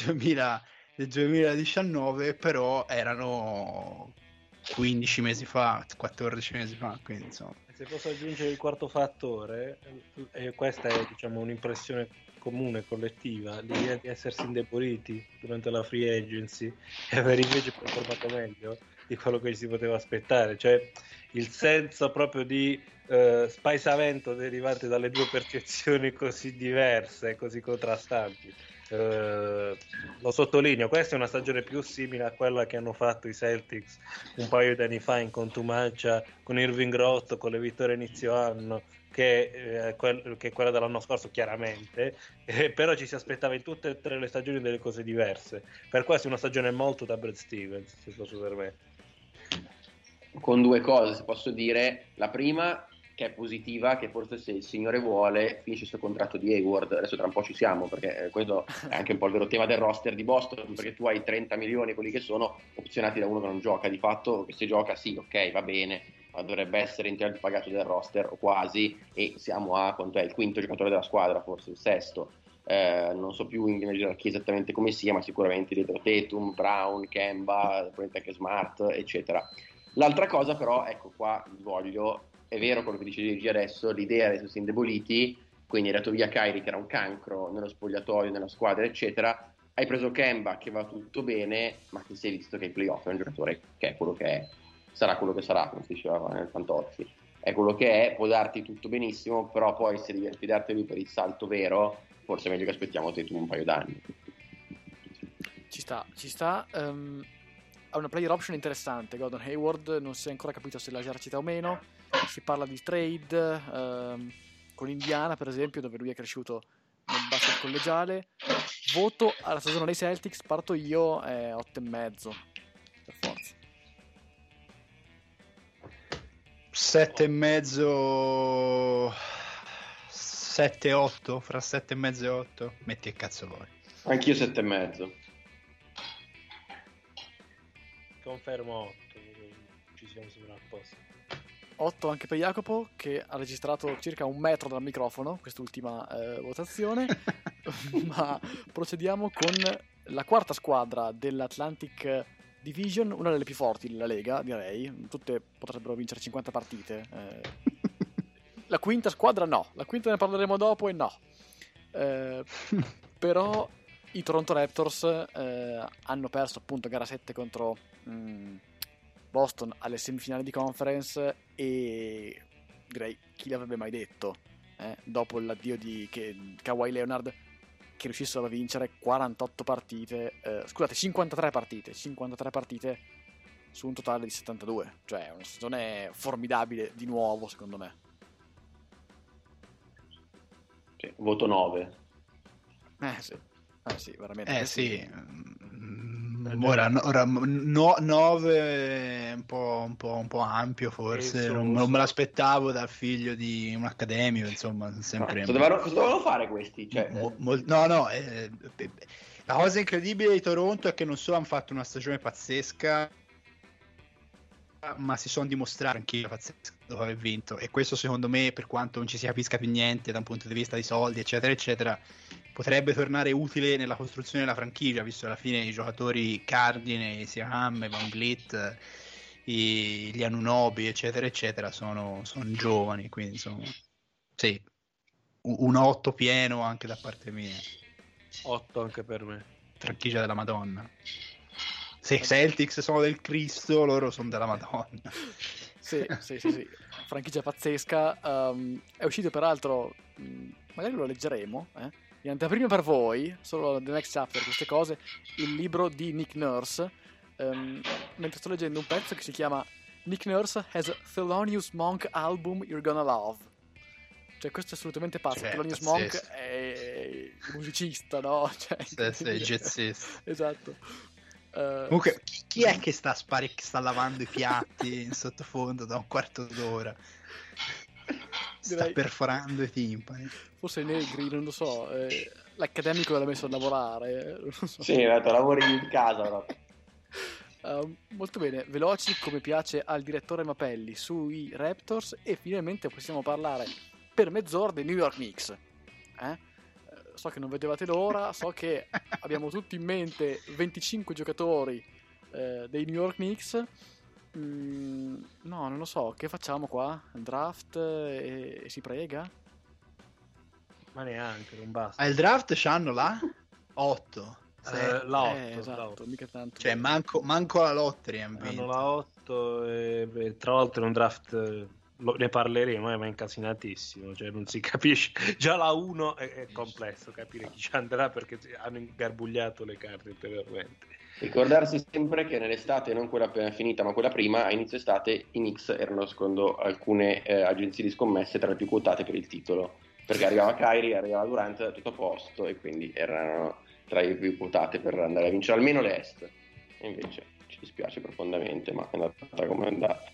2019, però erano 15 mesi fa, 14 mesi fa, quindi insomma. Se posso aggiungere il quarto fattore, e questa è diciamo un'impressione comune, collettiva, l'idea di essersi indeboliti durante la free agency e aver invece performato meglio di quello che ci si poteva aspettare, cioè il senso proprio di spaesamento derivante dalle due percezioni così diverse, così contrastanti. Lo sottolineo, questa è una stagione più simile a quella che hanno fatto i Celtics un paio di anni fa in contumacia con Irving Roth, con le vittorie inizio anno, che quella dell'anno scorso chiaramente, però ci si aspettava in tutte e tre le stagioni delle cose diverse. Per questo è una stagione molto da Brad Stevens, se posso permettere. Con due cose, se posso dire. La prima, che è positiva, che forse se il signore vuole finisce questo contratto di Hayward. Adesso tra un po' ci siamo, perché questo è anche un po' il vero tema del roster di Boston, perché tu hai 30 milioni, quelli che sono opzionati da uno che non gioca. Di fatto che se gioca sì, ok, va bene, ma dovrebbe essere interamente pagato del roster o quasi, e siamo a quanto è il quinto giocatore della squadra, forse il sesto. Non so più in gerarchia esattamente come sia, ma sicuramente dietro Tatum, Brown, Kemba, probabilmente anche Smart, eccetera. L'altra cosa però, ecco qua è vero quello che dice Gigi adesso, l'idea di essersi indeboliti, quindi hai dato via Kyrie che era un cancro nello spogliatoio, nella squadra eccetera, hai preso Kemba che va tutto bene, ma ti sei visto che ai playoff è un giocatore che è quello che è, sarà quello che sarà, come si diceva nel Fantozzi, è quello che è, può darti tutto benissimo, però poi se devi affidarti a lui per il salto vero, forse è meglio che aspettiamo te tu un paio d'anni. Ci sta. Ha una player option interessante Gordon Hayward, non si è ancora capito se l'esercita o meno. Si parla di trade con Indiana per esempio, dove lui è cresciuto nel basket collegiale. Voto alla stagione dei Celtics, parto io, è 8,5 per forza. 7,5, 7-8, fra 7,5 e 8, metti che cazzo vuoi. Anch'io 7,5. Confermo 8, ci siamo sembrati apposta. 8 anche per Jacopo, che ha registrato circa 1 metro dal microfono quest'ultima votazione. Ma procediamo con la quarta squadra dell'Atlantic Division, una delle più forti della Lega, direi. Tutte potrebbero vincere 50 partite. La quinta squadra no, la quinta ne parleremo dopo e no. Però i Toronto Raptors hanno perso appunto gara 7 contro Boston alle semifinali di conference, e direi chi l'avrebbe mai detto dopo l'addio di Kawhi Leonard che riuscissero a vincere 48 partite, scusate 53 partite su un totale di 72, cioè una stagione formidabile di nuovo secondo me. Voto 9. Sì, veramente. Sì. Ora 9 è un po' ampio forse, non me l'aspettavo dal figlio di un accademico, insomma, sempre. Cosa dovevano fare questi? Cioè, la cosa incredibile di Toronto è che non solo hanno fatto una stagione pazzesca, ma si sono dimostrati franchigia pazzesca dopo aver vinto, e questo secondo me, per quanto non ci si capisca più niente da un punto di vista di soldi eccetera eccetera, potrebbe tornare utile nella costruzione della franchigia, visto che alla fine i giocatori cardine, Siakam, Van Vliet, gli Anunoby eccetera eccetera sono giovani, quindi insomma sì, un 8 pieno anche da parte mia. 8 anche per me. Franchigia della Madonna. Se Celtics sono del Cristo, loro sono della Madonna. Sì. Franchigia pazzesca. È uscito peraltro, magari lo leggeremo, in anteprima per voi, solo The Next Chapter, queste cose, il libro di Nick Nurse, mentre sto leggendo un pezzo che si chiama Nick Nurse has Thelonious Monk album You're Gonna Love. Cioè, questo è assolutamente pazzo. Thelonious Monk è musicista, no? Cioè, sì, jazzista. Esatto. Comunque, chi è che sta lavando i piatti in sottofondo da un quarto d'ora? Sta perforando i timpani. Forse Negri, non lo so. L'accademico l'ha messo a lavorare. Non so. Sì, lavori in casa proprio. Molto bene, veloci come piace al direttore Mapelli sui Raptors, e finalmente possiamo parlare per mezz'ora dei New York Knicks. So che non vedevate l'ora, so che abbiamo tutti in mente 25 giocatori dei New York Knicks. No, non lo so, che facciamo qua? Draft e si prega? Ma neanche, non basta. Il draft c'hanno là 8. La 8, esatto, mica tanto. Cioè manco la lottery hanno la 8 e tra l'altro è un draft, ne parleremo, ma è incasinatissimo, cioè non si capisce. Già la 1 è complesso capire chi ci andrà, perché hanno ingarbugliato le carte ulteriormente. Ricordarsi sempre che nell'estate, non quella appena finita ma quella prima, a inizio estate i Knicks erano, secondo alcune agenzie di scommesse, tra le più quotate per il titolo, perché arrivava Kyrie, arrivava Durant, tutto a posto, e quindi erano tra le più quotate per andare a vincere almeno l'Est. E invece ci dispiace profondamente, ma è andata come è andata.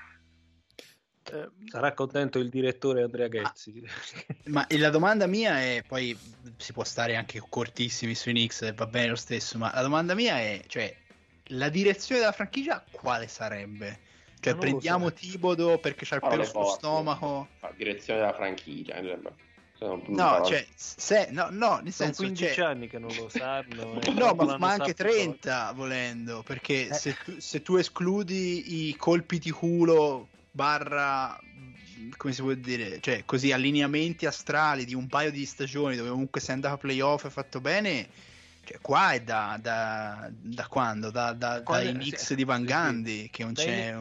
Sarà contento il direttore Andrea Ghezzi. Ma la domanda mia è, poi si può stare anche cortissimi sui Knicks, va bene lo stesso, ma la domanda mia è, cioè, la direzione della franchigia quale sarebbe? Cioè, prendiamo Thibodeau perché c'ha il pelo sullo stomaco? La direzione della franchigia, no, cioè, no, nel senso, 15 anni che non lo sanno. No, ma anche 30 volendo, perché se tu escludi i colpi di culo barra, come si può dire, cioè così allineamenti astrali di un paio di stagioni dove comunque sei andato a playoff e fatto bene, cioè qua è da quando? Dai Knicks di Van Gundy, che non c'è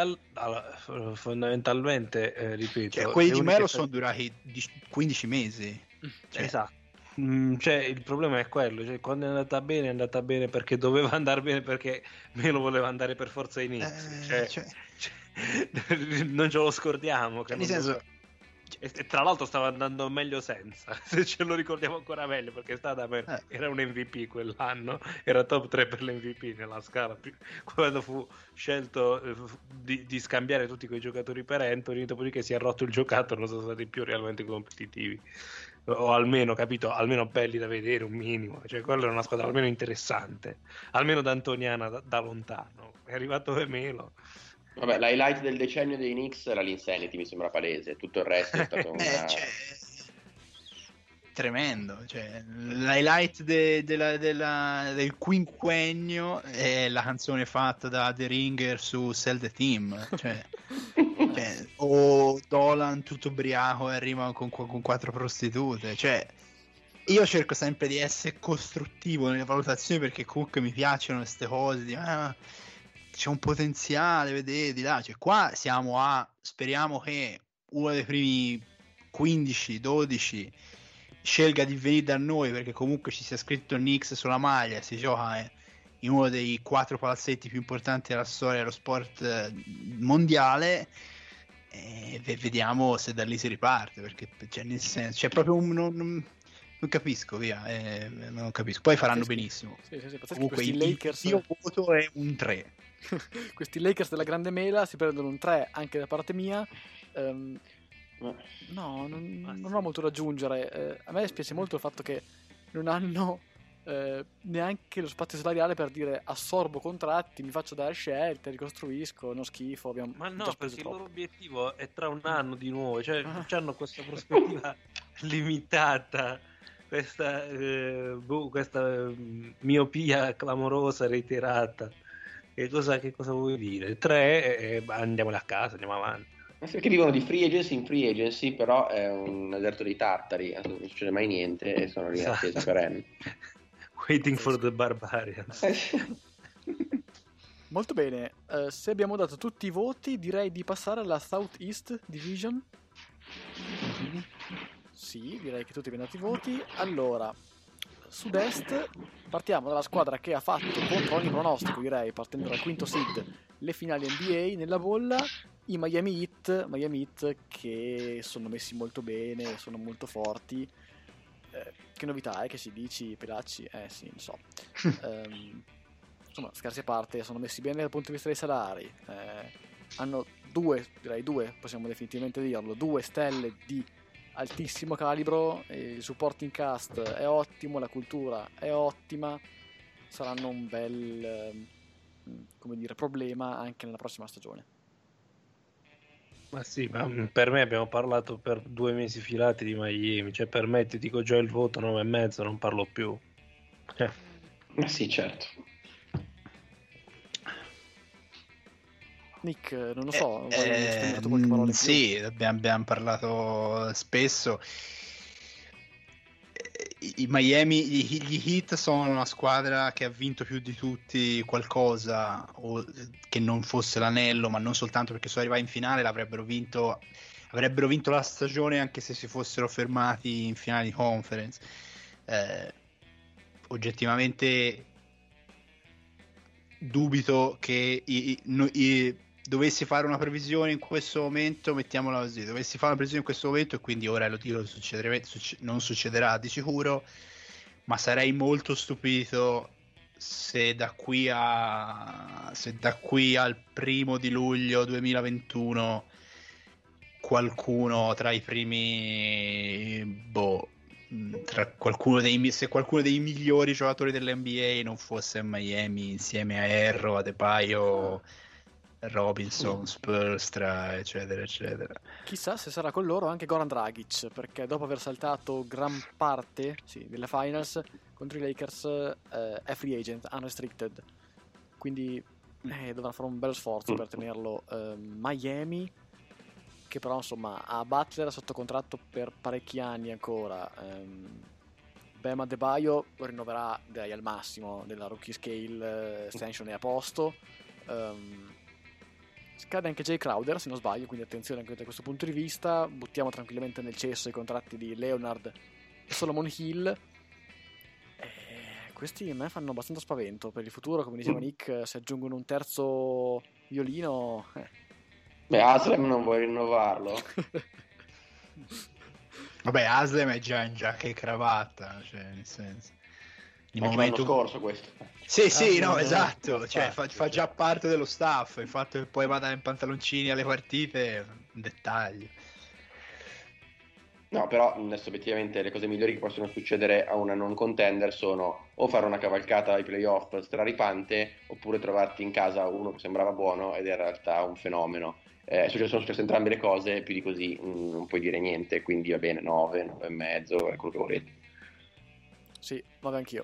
fondamentalmente, ripeto, cioè, quelli di Melo sono durati 15 mesi, cioè. Esatto. Cioè, il problema è quello, cioè, quando è andata bene perché doveva andare bene, perché Melo voleva andare per forza ai Knicks, non ce lo scordiamo, che nel senso, e tra l'altro stava andando meglio senza, se ce lo ricordiamo ancora meglio, perché era un MVP quell'anno, era top 3 per l'MVP nella scala, quando fu scelto di scambiare tutti quei giocatori per Anthony, dopodiché si è rotto il giocattolo, non sono stati più realmente competitivi, o almeno, capito, almeno belli da vedere, un minimo, cioè quella era una squadra almeno interessante, almeno da Antoniana da lontano. È arrivato Melo. Vabbè, l'highlight del decennio dei Knicks era l'Insanity, mi sembra palese, tutto il resto è stato tremendo, cioè, l'highlight del quinquennio è la canzone fatta da The Ringer su Sell the Team, cioè, o Dolan tutto ubriaco e arriva con 4 prostitute, cioè io cerco sempre di essere costruttivo nelle valutazioni, perché comunque mi piacciono queste cose di c'è un potenziale, vedete là, cioè qua speriamo che uno dei primi 15-12 scelga di venire da noi, perché comunque ci sia scritto Knicks sulla maglia, si gioca in uno dei 4 palazzetti più importanti della storia dello sport mondiale, e vediamo se da lì si riparte, perché cioè, nel senso, c'è proprio non capisco, via, non capisco. Poi faranno benissimo. Sì, comunque il mio voto è un 3. Questi Lakers della grande mela si prendono un 3 anche da parte mia. No, non ho molto da aggiungere. A me spiace molto il fatto che non hanno neanche lo spazio salariale per dire assorbo contratti, mi faccio dare scelte, ricostruisco, non schifo. Ma no, già speso perché il troppo. loro obiettivo è tra un anno di nuovo, cioè hanno questa prospettiva limitata, questa miopia clamorosa reiterata. Che cosa vuoi dire? 3 e andiamo a casa, andiamo avanti. Ma perché vivono di free agency in free agency, però è un deserto di tartari, non succede mai niente e sono lì in attesa per anni. Waiting for the Barbarians. Molto bene, se abbiamo dato tutti i voti, direi di passare alla Southeast Division. Sì, direi che tutti abbiamo dato i voti. Allora, Sud-Est, partiamo dalla squadra che ha fatto contro ogni pronostico, direi, partendo dal quinto seed, le finali NBA nella bolla, i Miami Heat che sono messi molto bene, sono molto forti. Che novità è che si dici, Pelacci? Sì, non so. Insomma, scherzi a parte, sono messi bene dal punto di vista dei salari. Hanno due, possiamo definitivamente dirlo, 2 stelle di altissimo calibro, il supporting cast è ottimo, la cultura è ottima, saranno un bel come dire, problema anche nella prossima stagione. Ma sì, ma per me abbiamo parlato per 2 mesi filati di Miami, cioè per me ti dico già il voto 9,5, non parlo più. Ma sì, certo. Nick, non lo so, spendere qualche parola in più. Sì, abbiamo parlato spesso. I Miami, gli Heat sono una squadra che ha vinto più di tutti qualcosa, o che non fosse l'anello, ma non soltanto perché sono arrivati in finale, avrebbero vinto la stagione anche se si fossero fermati in finale di conference. Oggettivamente dubito che dovessi fare una previsione in questo momento, mettiamola così, dovessi fare una previsione in questo momento, e quindi ora lo dico, non succederà di sicuro, ma sarei molto stupito se da qui al 1 luglio 2021 qualcuno tra i primi se qualcuno dei migliori giocatori dell'NBA non fosse a Miami insieme a Herro, Adebayo, Robinson, Spolstra, eccetera eccetera. Chissà se sarà con loro anche Goran Dragic, perché dopo aver saltato gran parte delle finals contro i Lakers è free agent, unrestricted, quindi dovrà fare un bello sforzo per tenerlo. Miami, che però insomma ha Butler sotto contratto per parecchi anni ancora, Bam Adebayo lo rinnoverà direi al massimo della rookie scale, extension è a posto. Scade anche Jay Crowder se non sbaglio, quindi attenzione anche da questo punto di vista. Buttiamo tranquillamente nel cesso i contratti di Leonard e Solomon Hill. Questi a me fanno abbastanza spavento per il futuro, come diceva Nick. Se aggiungono un terzo violino, Beh, Haslem non vuoi rinnovarlo? Vabbè, Haslem è già in giacca e cravatta, cioè nel senso, il Anche momento... l'anno scorso questo. Sì, no, esatto, cioè fa già parte dello staff, il fatto che poi vada in pantaloncini alle partite è un dettaglio. No, però adesso obiettivamente le cose migliori che possono succedere a una non contender sono o fare una cavalcata ai playoff straripante, oppure trovarti in casa uno che sembrava buono ed è in realtà un fenomeno. Sono successe entrambe le cose, più di così non puoi dire niente, quindi va bene, 9,5, è quello che volete. Sì, vado anch'io.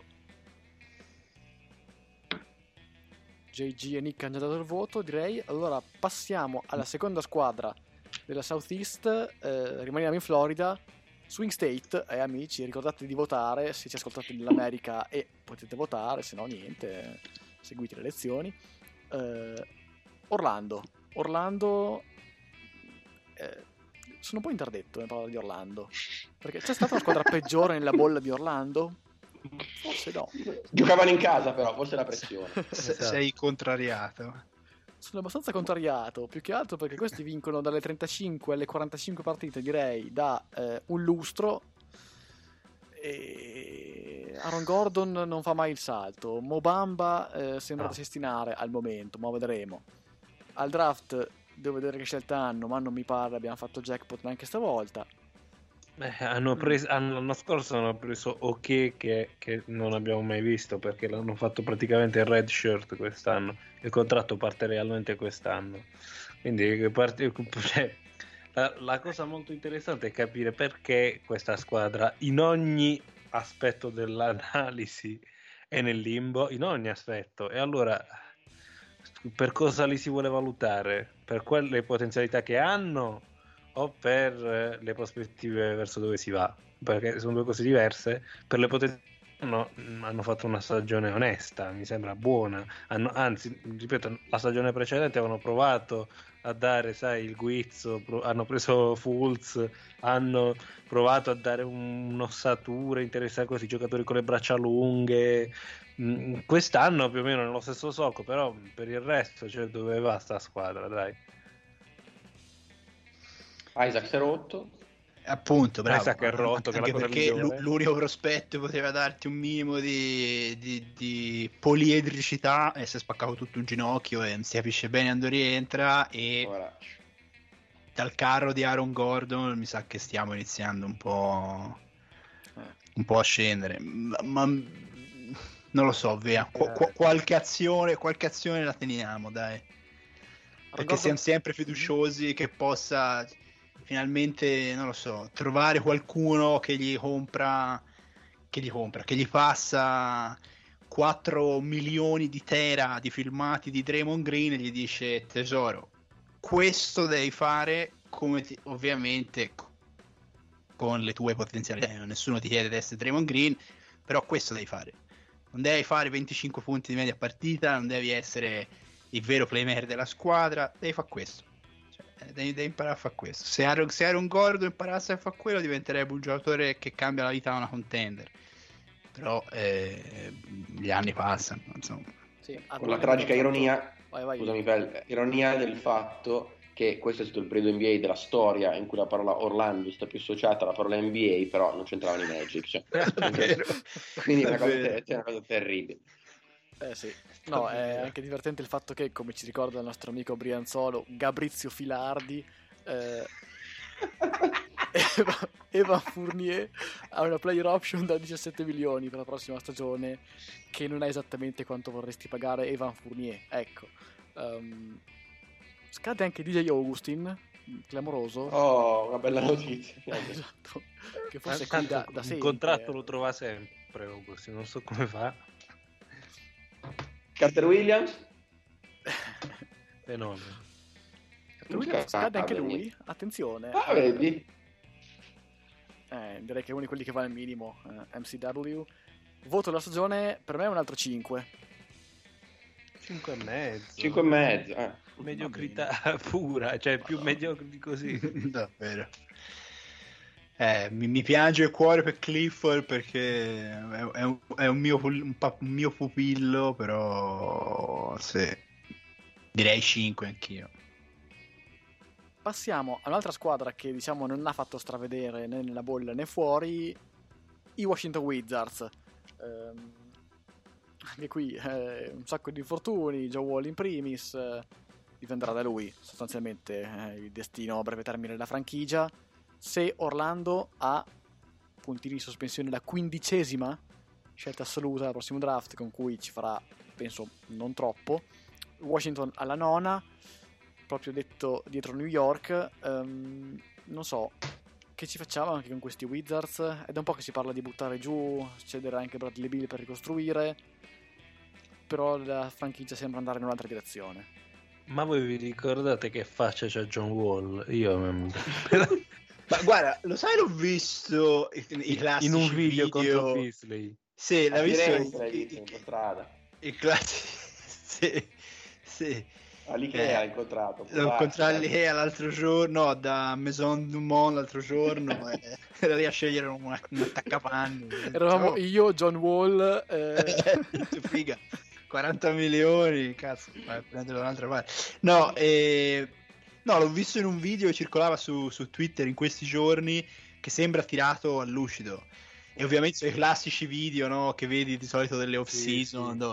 JG e Nick hanno già dato il voto, direi. Allora passiamo alla seconda squadra della Southeast, rimaniamo in Florida, Swing State. Amici, ricordate di votare se ci ascoltate nell'America, e potete votare, se no niente, seguite le elezioni. Orlando, sono un po' interdetto nel parlare di Orlando, perché c'è stata una squadra peggiore nella bolla di Orlando? Forse no. Giocavano in casa, però forse la pressione. Sei contrariato. Sono abbastanza contrariato, più che altro perché questi vincono dalle 35 alle 45 partite, direi, da un lustro. E Aaron Gordon non fa mai il salto. Mo Bamba sembra destinare al momento, ma vedremo. Al draft devo vedere che scelta hanno, ma non mi pare abbiamo fatto jackpot neanche stavolta. L'anno scorso hanno preso OK che non abbiamo mai visto, perché l'hanno fatto praticamente il red shirt quest'anno. Il contratto parte realmente quest'anno. Quindi cioè, la cosa molto interessante è capire perché questa squadra in ogni aspetto dell'analisi è nel limbo, in ogni aspetto. E allora per cosa li si vuole valutare? Per quelle potenzialità che hanno o per le prospettive verso dove si va? Perché sono due cose diverse. Per le potenzialità hanno fatto una stagione onesta, mi sembra buona. Anzi, ripeto, la stagione precedente avevano provato a dare, sai, il guizzo, hanno preso Fultz, hanno provato a dare un'ossatura interessante a questi giocatori con le braccia lunghe. Quest'anno più o meno nello stesso solco, però per il resto, cioè, dove va sta squadra, dai? Isaac si è rotto. Appunto, bravo. Isaac è rotto, che è la anche cosa perché migliore. l'unico prospetto poteva darti un minimo di poliedricità e si è spaccato tutto un ginocchio e non si capisce bene quando rientra, e Poveraccio. dal carro di Aaron Gordon mi sa che stiamo iniziando un po' a scendere, ma non lo so, via. Qualche azione la teniamo, dai, perché siamo sempre fiduciosi che possa finalmente, non lo so, trovare qualcuno che gli passa 4 milioni di tera di filmati di Draymond Green e gli dice: tesoro, questo devi fare, ovviamente con le tue potenzialità. Nessuno ti chiede di essere Draymond Green, però questo devi fare. Non devi fare 25 punti di media partita, non devi essere il vero playmaker della squadra, devi fare questo. Devi imparare a fare questo. Se Aaron Gordon imparasse a fare quello, diventerebbe un giocatore che cambia la vita a una contender. Però gli anni passano, insomma. Sì, con la tragica ironia, vai. scusami Pel, ironia del fatto che questo è stato il periodo NBA della storia in cui la parola Orlando sta più associata alla parola NBA, però non c'entravano i Magic, cioè. Quindi è una cosa terribile. Sì. No, è anche divertente il fatto che, come ci ricorda il nostro amico Brianzolo, Gabrizio Filardi, Evan Fournier ha una player option da 17 milioni per la prossima stagione, che non è esattamente quanto vorresti pagare Evan Fournier. Ecco, scade anche DJ Augustin, clamoroso. Oh, una bella notizia. Esatto, che forse qui da sempre. Un contratto lo trova sempre Augustin, non so come fa. Carter Williams? Fenomeno. Carter Williams scade anche lui, attenzione. Ah, vedi? Direi che è uno di quelli che va al minimo. MCW. Voto della stagione per me è un altro 5. 5,5. 5,5. Mediocrità pura, cioè più mediocre di così. Davvero. Mi piange il cuore per Clifford, perché è un mio pupillo, però sì, direi 5 anch'io. Passiamo a un'altra squadra che, diciamo, non ha fatto stravedere né nella bolla né fuori, i Washington Wizards. Anche qui un sacco di infortuni, Joe Wall in primis, dipenderà da lui sostanzialmente il destino a breve termine della franchigia. Se Orlando ha puntini di sospensione la 15ª scelta assoluta al prossimo draft, con cui ci farà, penso, non troppo, Washington alla 9ª, proprio detto dietro New York. Non so che ci facciamo anche con questi Wizards. È da un po' che si parla di buttare giù, cedere anche Bradley Beal per ricostruire, però la franchigia sembra andare in un'altra direzione. Ma voi vi ricordate che faccia c'ha John Wall? Io ma guarda, lo sai, l'ho visto i classici in un video contro Beasley. Sì, l'ha visto in strada. I classici. Sì. All'Ikea ha incontrato. L'ho incontrato all'Ikea l'altro giorno, da Maison Dumont l'altro giorno, era lì a scegliere un attaccapanni. Eravamo io, John Wall, figa, 40 milioni, cazzo, vai a prenderlo da un'altra parte. No, l'ho visto in un video che circolava su Twitter in questi giorni, che sembra tirato al lucido. E ovviamente sono i classici video, no, che vedi di solito delle off-season, sì.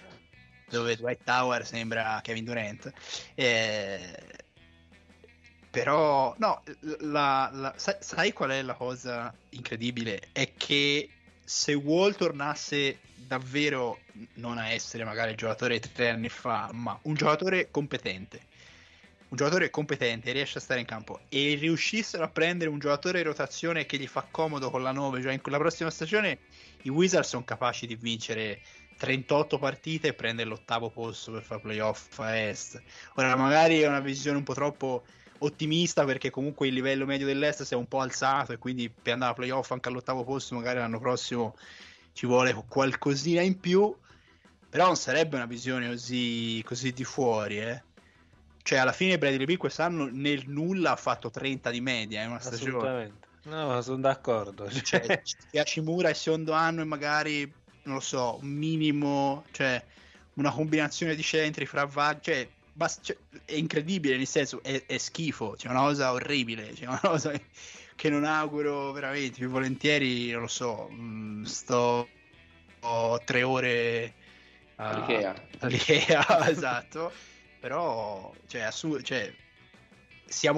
dove Dwight Howard sembra Kevin Durant. Però, no, sai qual è la cosa incredibile? È che se Wall tornasse davvero non a essere magari il giocatore 3 anni fa, ma un giocatore competente riesce a stare in campo e riuscissero a prendere un giocatore in rotazione che gli fa comodo con la 9, cioè in la prossima stagione i Wizards sono capaci di vincere 38 partite e prendere l'8° posto per fare playoff a Est. Ora magari è una visione un po' troppo ottimista, perché comunque il livello medio dell'Est si è un po' alzato e quindi per andare a playoff anche all'8° posto magari l'anno prossimo ci vuole qualcosina in più, però non sarebbe una visione così di fuori, Cioè alla fine Bradley Beal quest'anno nel nulla ha fatto 30 di media in una stagione. Assolutamente. No, sono d'accordo. Cioè Hachimura il secondo anno e magari, non lo so, un minimo, cioè una combinazione di centri fra cioè, è incredibile, nel senso è schifo, c'è una cosa orribile, c'è una cosa che non auguro veramente più volentieri, non lo so, sto 3 ore all'Ikea esatto, però cioè siamo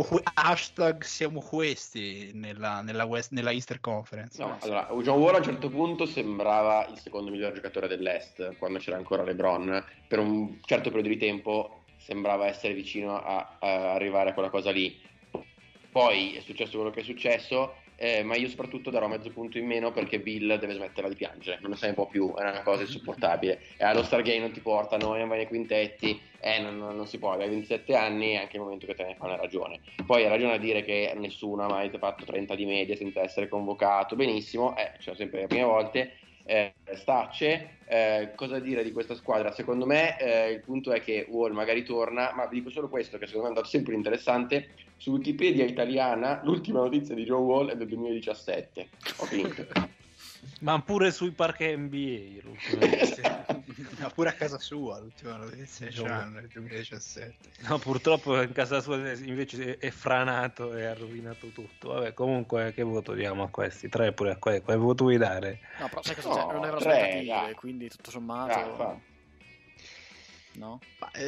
questi nella Easter Conference. No, allora, John Wall a un certo punto sembrava il secondo miglior giocatore dell'Est, quando c'era ancora LeBron. Per un certo periodo di tempo sembrava essere vicino a arrivare a quella cosa lì. Poi è successo quello che è successo, ma io soprattutto darò mezzo punto in meno perché Bill deve smetterla di piangere, non ne sa un po' più, è una cosa insopportabile. E allo Stargame non ti portano, non vai nei quintetti, non si può, hai 27 anni, è anche il momento che te ne fa una ragione. Poi ha ragione a dire che nessuno ha mai fatto 30 di media senza essere convocato, benissimo, ci sono sempre le prime volte. Stacce, cosa dire di questa squadra? Secondo me il punto è che Wall magari torna, ma vi dico solo questo, che secondo me è andato sempre interessante. Su Wikipedia italiana l'ultima notizia di John Wall è del 2017. Ho finito. Ma pure sui parchi NBA No, pure a casa sua l'ultima notizia nel 2017. No, purtroppo in casa sua invece è franato e ha rovinato tutto. Vabbè, comunque che voto diamo a questi? 3 pure a questi? Quale voto vuoi dare? No, però sai cosa c'è? Non avevano 3, aspettative, quindi tutto sommato no?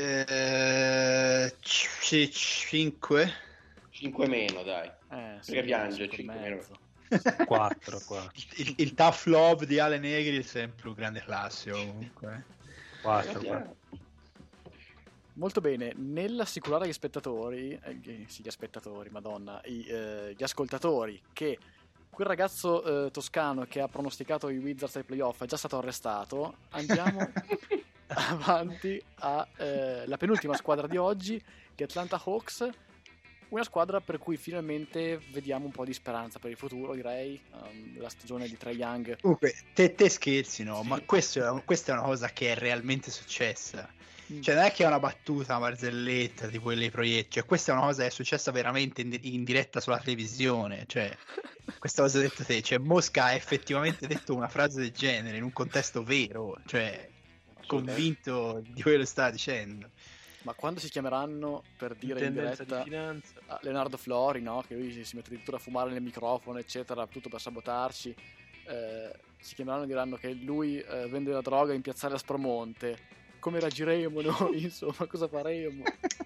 5 meno, dai. Perché piange 5 meno. 4. Il tough love di Ale Negri è sempre un grande classico comunque. 4. Molto bene, nell'assicurare agli spettatori, sì, gli spettatori, madonna, gli ascoltatori, che quel ragazzo toscano che ha pronosticato i Wizards ai playoff è già stato arrestato, andiamo avanti alla penultima squadra di oggi, gli Atlanta Hawks. Una squadra per cui finalmente vediamo un po' di speranza per il futuro, direi. La stagione di Trae Young. Comunque, te scherzi, no? Sì. Ma questa è una cosa che è realmente successa. Cioè, non è che è una battuta, una barzelletta di quelle proietti. Cioè, questa è una cosa che è successa veramente in diretta sulla televisione. Cioè, questa cosa detta te. Cioè, Mosca ha effettivamente detto una frase del genere in un contesto vero. Cioè, convinto di quello che sta dicendo. Ma quando si chiameranno per dire in diretta a Leonardo Flori, no? Che lui si mette addirittura a fumare nel microfono, eccetera, tutto per sabotarci, si chiameranno e diranno che lui vende la droga in piazzale Aspromonte. Come reagiremo noi? Insomma, cosa faremo?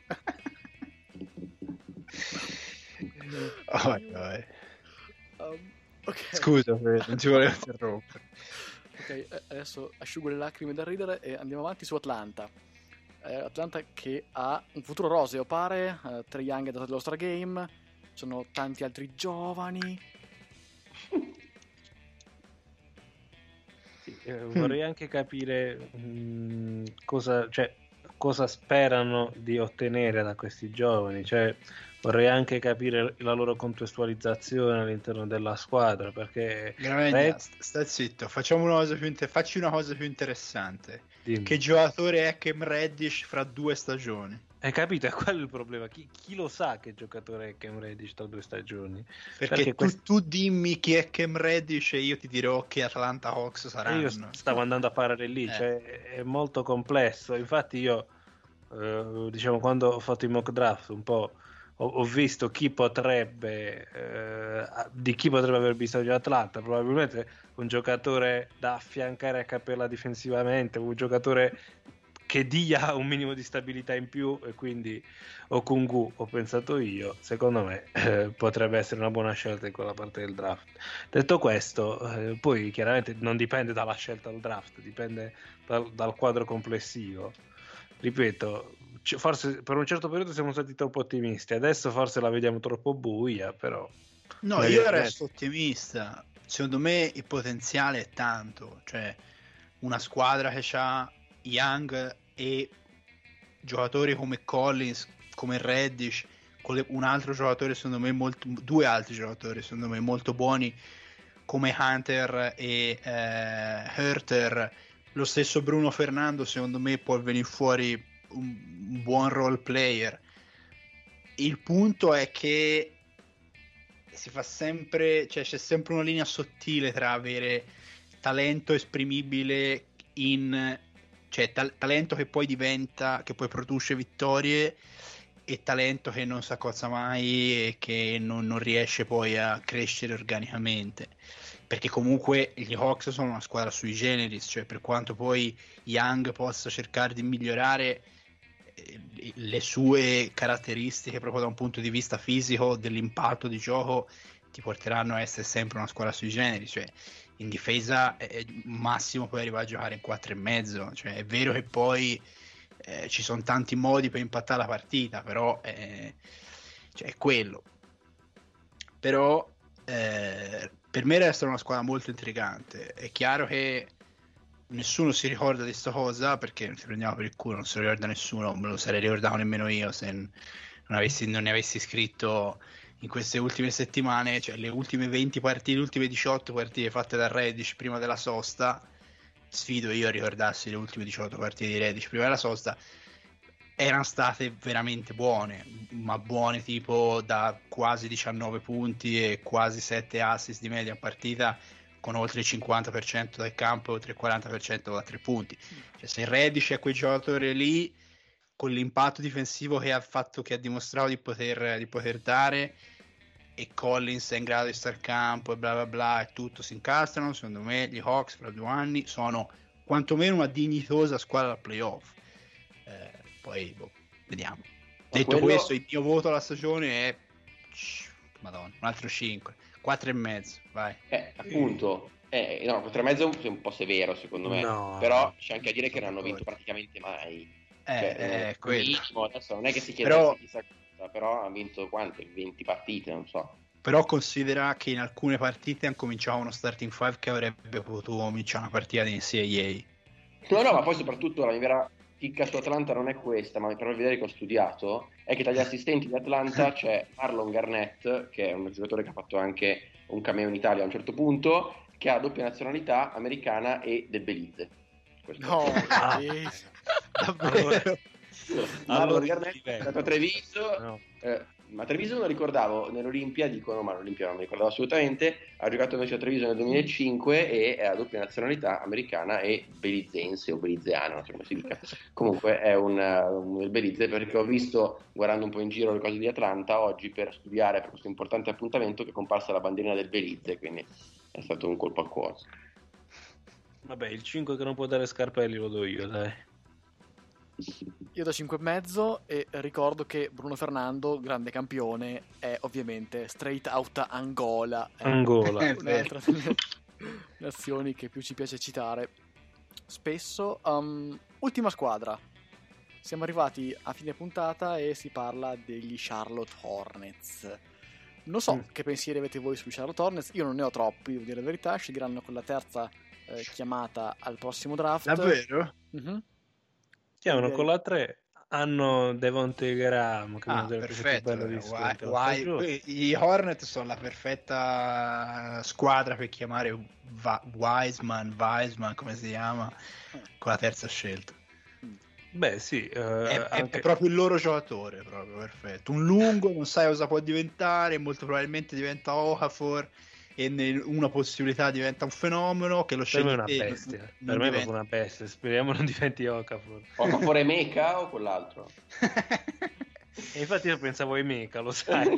Okay. Scusa, non ti volevo interrompere. Ok, adesso asciugo le lacrime da ridere e andiamo avanti su Atlanta. Atlanta che ha un futuro roseo, pare. Trae Young è dato dello Star Game, ci sono tanti altri giovani. Sì, vorrei anche capire cosa sperano di ottenere da questi giovani, cioè vorrei anche capire la loro contestualizzazione all'interno della squadra, perché sta zitto, facci una cosa più interessante. Dimmi. Che giocatore è Cam Reddish fra 2 stagioni? Hai capito? Qual è il problema? Chi lo sa che giocatore è Cam Reddish tra 2 stagioni? Perché tu dimmi chi è Cam Reddish e io ti dirò che Atlanta Hawks saranno. Io stavo andando a parare lì, cioè è molto complesso. Infatti io diciamo, quando ho fatto i mock draft un po' ho visto chi potrebbe di chi potrebbe aver bisogno Atlanta. Probabilmente un giocatore da affiancare a Capella difensivamente, un giocatore che dia un minimo di stabilità in più, e quindi Okungwu, ho pensato io, secondo me potrebbe essere una buona scelta in quella parte del draft. Detto questo, poi chiaramente non dipende dalla scelta del draft, dipende dal quadro complessivo. Ripeto, forse per un certo periodo siamo stati troppo ottimisti, adesso forse la vediamo troppo buia, però... No, io resto ottimista. Secondo me il potenziale è tanto, cioè una squadra che ha Young e giocatori come Collins, come Reddish, con un altro giocatore secondo me due altri giocatori secondo me molto buoni come Hunter e Hurter, lo stesso Bruno Fernando secondo me può venire fuori un buon role player. Il punto è che si fa sempre, cioè c'è sempre una linea sottile tra avere talento esprimibile cioè talento che poi diventa, che poi produce vittorie, e talento che non si accozza mai e che non riesce poi a crescere organicamente, perché comunque gli Hawks sono una squadra sui generis, cioè per quanto poi Young possa cercare di migliorare le sue caratteristiche proprio da un punto di vista fisico, dell'impatto di gioco, ti porteranno a essere sempre una squadra sui generis, cioè in difesa massimo puoi arrivare a giocare in 4,5, cioè è vero che poi ci sono tanti modi per impattare la partita, però cioè è quello. Però per me resta una squadra molto intrigante. È chiaro che nessuno si ricorda di sta cosa, perché non ci prendiamo per il culo, non se lo ricorda nessuno, non me lo sarei ricordato nemmeno io se non ne avessi scritto in queste ultime settimane, cioè le ultime 20 partite, le ultime 18 partite fatte da Reddish prima della sosta. Sfido io a ricordarsi le ultime 18 partite di Reddish prima della sosta, erano state veramente buone, ma buone tipo da quasi 19 punti e quasi 7 assist di media a partita, con oltre il 50% dal campo e oltre il 40% da 3 punti. Cioè, se Reddish è quel giocatore lì, con l'impatto difensivo che ha dimostrato di poter dare, e Collins è in grado di stare al campo e bla bla bla, e tutto si incastrano, secondo me gli Hawks fra 2 anni sono quantomeno una dignitosa squadra da playoff. Poi vediamo. Detto questo, il mio voto alla stagione è Madonna, un altro 5, 4,5, vai. Appunto, no, 4,5 è un po' severo secondo me, no, però c'è anche a dire che non hanno vinto praticamente mai. Minimo, adesso non è che si chiede chissà cosa, però ha vinto quante? 20 partite, non so. Però considera che in alcune partite hanno cominciato uno starting 5 che avrebbe potuto cominciare una partita di NCAA. No, ma poi soprattutto la mia vera chicca su Atlanta non è questa, ma per vedere che ho studiato, è che tra gli assistenti di Atlanta c'è Marlon Garnett, che è un giocatore che ha fatto anche un cameo in Italia a un certo punto, che ha doppia nazionalità americana e del Belize. No, davvero? Marlon Garnett è stato a Treviso, no. Ma Treviso non lo ricordavo, nell'Olimpia dicono, ma l'Olimpia non mi ricordavo assolutamente. Ha giocato invece a Treviso nel 2005 e è a doppia nazionalità americana e belizense o belizeana, non so come si dica. Comunque è un Belize, perché ho visto, guardando un po' in giro le cose di Atlanta oggi per studiare per questo importante appuntamento, che è comparsa la bandierina del Belize, quindi è stato un colpo al cuore. Vabbè, il 5 che non può dare Scarpelli lo do io, dai. Io do 5,5 e ricordo che Bruno Fernando, grande campione, è ovviamente straight out Angola. Angola. Un'altra delle nazioni che più ci piace citare spesso. Ultima squadra. Siamo arrivati a fine puntata e si parla degli Charlotte Hornets. Non so che pensieri avete voi sui Charlotte Hornets, io non ne ho troppi, devo dire la verità. Sceglieranno con la terza chiamata al prossimo draft. Davvero? Mm-hmm. Chiamano con la 3, hanno Devonte Graham, che è perfetto. Bello Gli Hornet sono la perfetta squadra per chiamare Wiseman, come si chiama, con la terza scelta. Beh sì, è proprio il loro giocatore, proprio perfetto. Un lungo, non sai cosa può diventare, molto probabilmente diventa Okafor, e una possibilità diventa un fenomeno che lo sceglie. Per me è una bestia, per me è proprio una bestia, speriamo non diventi Okafor. Okafor è Mecha o quell'altro? E infatti io pensavo ai Mecha, lo sai.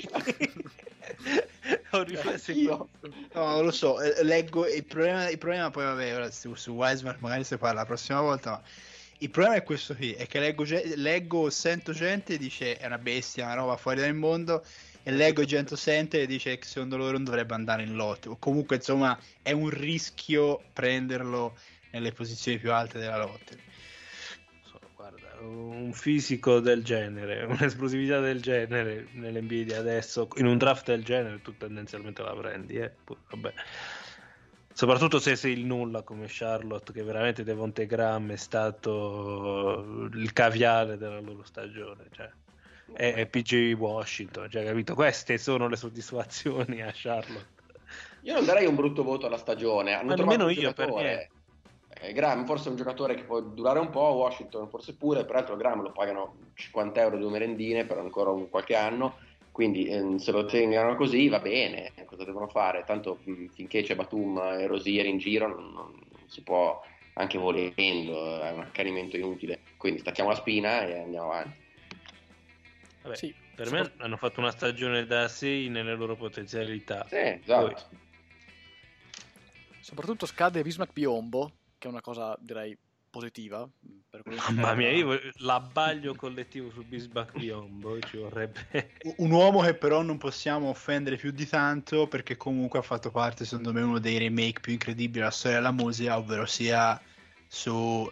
Ho riflesso io. No, lo so, leggo il problema poi vabbè, ora su Wiseman magari si parla la prossima volta, ma Il problema è questo qui, è che leggo sento gente e dice è una bestia, una roba fuori dal mondo, e leggo gente sente e dice che secondo loro non dovrebbe andare in lotto. O comunque, insomma, è un rischio prenderlo nelle posizioni più alte della lottery. Guarda, un fisico del genere, un'esplosività del genere nell'NBA adesso, in un draft del genere tu tendenzialmente la prendi, vabbè. Soprattutto se sei il nulla come Charlotte, che veramente Devonte Graham è stato il caviale della loro stagione, cioè è PJ Washington, cioè, capito? Queste sono le soddisfazioni a Charlotte. Io non darei un brutto voto alla stagione, hanno Ma trovato nemmeno un io, per giocatore. niente. Graham forse è un giocatore che può durare un po', Washington forse pure, peraltro Graham lo pagano 50 euro 2 merendine per ancora qualche anno, quindi se lo tengano così va bene, cosa devono fare? Tanto finché c'è Batum e Rosier in giro non si può, anche volendo, è un accanimento inutile, quindi stacchiamo la spina e andiamo avanti. Vabbè, Sì, per me hanno fatto una stagione da 6 nelle loro potenzialità. Sì, esatto. Poi, soprattutto scade Bismack Biyombo, che è una cosa direi positiva per quello che mamma mia, fa. io l'abbaglio collettivo su Bismack Biyombo ci vorrebbe. Un uomo che però non possiamo offendere più di tanto, perché comunque ha fatto parte, secondo me, uno dei remake più incredibili della storia della musica, ovvero sia su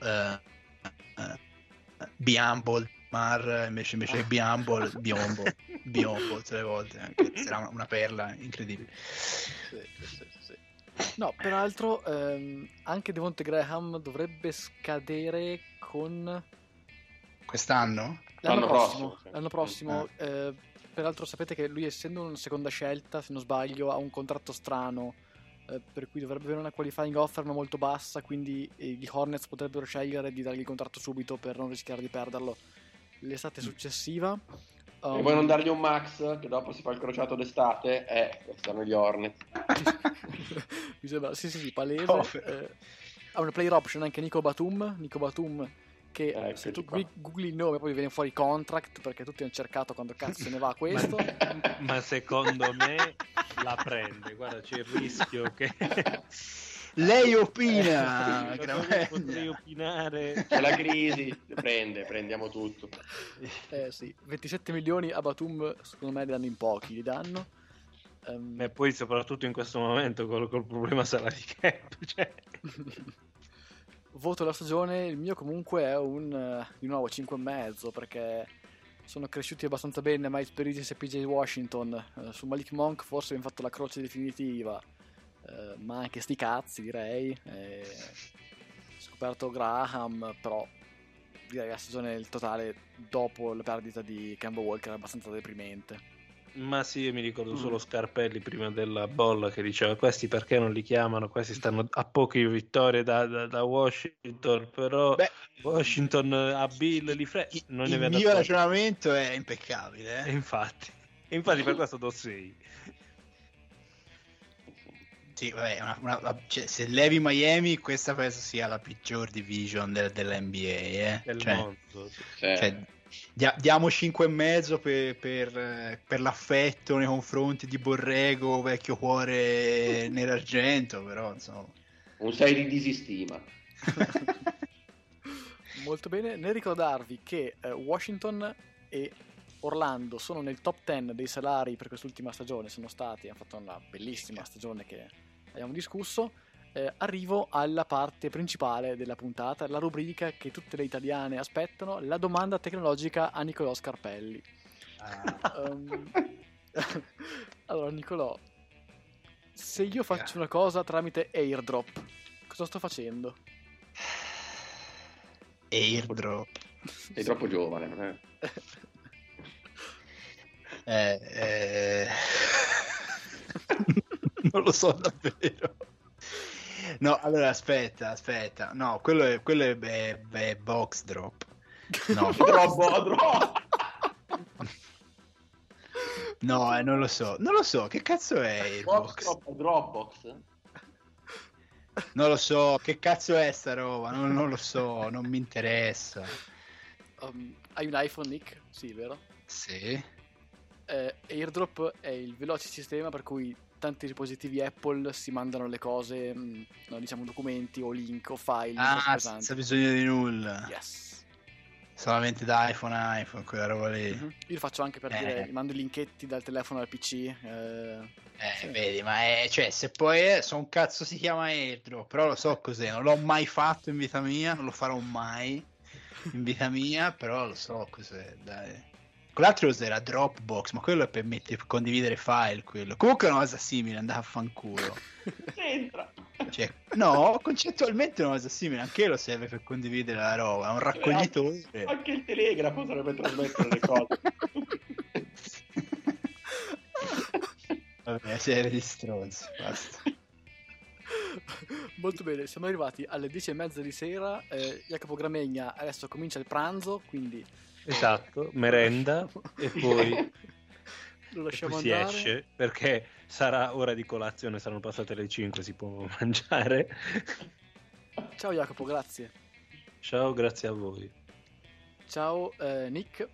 Be Humble Mar, invece che Be Humble Biyombo tutte le volte, anche sarà una perla incredibile. Sì. No, peraltro anche Devonte Graham dovrebbe scadere con Quest'anno? l'anno prossimo. Peraltro sapete che lui, essendo una seconda scelta, se non sbaglio, ha un contratto strano, per cui dovrebbe avere una qualifying offer ma molto bassa, quindi gli Hornets potrebbero scegliere di dargli il contratto subito per non rischiare di perderlo l'estate successiva. E vuoi non dargli un max che dopo si fa il crociato d'estate? Stanno gli Hornets. Mi sembra, sì, palese. Ha una player option anche Nico Batum, che se tu googli il nome poi viene fuori contract, perché tutti hanno cercato quando cazzo se ne va questo. Ma secondo me la prende, guarda, c'è il rischio che lei opina. Potrei opinare. C'è la crisi, prendiamo tutto. Sì, 27 milioni a Batum secondo me li danno in pochi, li danno. E poi soprattutto in questo momento col problema salary cap, cioè. Voto della stagione, il mio comunque è di nuovo 5,5, perché sono cresciuti abbastanza bene Miles Bridges e PJ Washington. Su Malik Monk forse abbiamo fatto la croce definitiva, ma anche sti cazzi direi. Scoperto Graham, però direi la stagione il totale dopo la perdita di Kemba Walker è abbastanza deprimente. Ma sì, io mi ricordo solo Scarpelli prima della bolla che diceva questi perché non li chiamano, questi stanno a poche vittorie da Washington, però Washington a Bill li non il mio ragionamento è impeccabile. Infatti per questo do 6. Sì, vabbè, cioè, se levi Miami, questa penso sia la peggior division dell'NBA, del mondo. Cioè, diamo 5,5 per l'affetto nei confronti di Borrego, vecchio cuore nell'argento, però insomma. Un 6 di disistima. Molto bene, nel ricordarvi che Washington e Orlando sono nel top 10 dei salari per quest'ultima stagione, hanno fatto una bellissima stagione che abbiamo discusso. Arrivo alla parte principale della puntata, la rubrica che tutte le italiane aspettano, la domanda tecnologica a Nicolò Scarpelli. Allora Nicolò, se io faccio una cosa tramite airdrop, cosa sto facendo? Airdrop? Sei troppo giovane, non è? Non lo so davvero. No, allora aspetta. No, quello è box drop. No. Drop. No, non lo so. Che cazzo è il box? Dropbox? Non lo so, che cazzo è sta roba? Non lo so, non mi interessa. Hai un iPhone, Nick? Sì, vero? Sì. AirDrop è il veloce sistema per cui tanti dispositivi Apple si mandano le cose, no, diciamo documenti o link o file senza bisogno di nulla. Yes. Solamente da iPhone, quella roba lì. Io lo faccio anche per dire, mando i linketti dal telefono al PC. Sì. Vedi, ma cioè, se poi so un cazzo si chiama AirDrop, però lo so cos'è, non l'ho mai fatto in vita mia, non lo farò mai in vita mia, però lo so cos'è, dai. Quell'altro cos'era? Dropbox, ma quello è per condividere file, quello. Comunque è una cosa simile, andava a fanculo. C'entra. Cioè, no, concettualmente è una cosa simile, anche lo serve per condividere la roba, è un raccoglitore. Anche il telegrafo sarebbe trasmettere le cose. Vabbè, serie di stronzi, basta. Molto bene, siamo arrivati alle 10:30 di sera. Jacopo Gramegna adesso comincia il pranzo, quindi esatto, merenda e poi lo lasciamo si andare. esce perché sarà ora di colazione, saranno passate le 5, si può mangiare. Ciao Jacopo, grazie. Ciao, grazie a voi. Ciao Nick.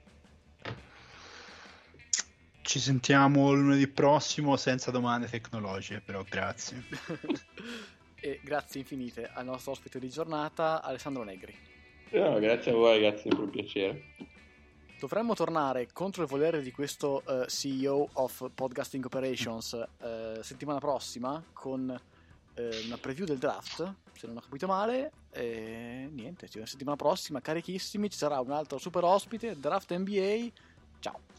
Ci sentiamo lunedì prossimo senza domande tecnologiche, però grazie. E grazie infinite al nostro ospite di giornata, Alessandro Negri. No, grazie a voi ragazzi, è un piacere. Dovremmo tornare contro il volere di questo CEO of Podcasting Operations settimana prossima con una preview del draft, se non ho capito male. E niente, settimana prossima carichissimi, ci sarà un altro super ospite, Draft NBA. Ciao.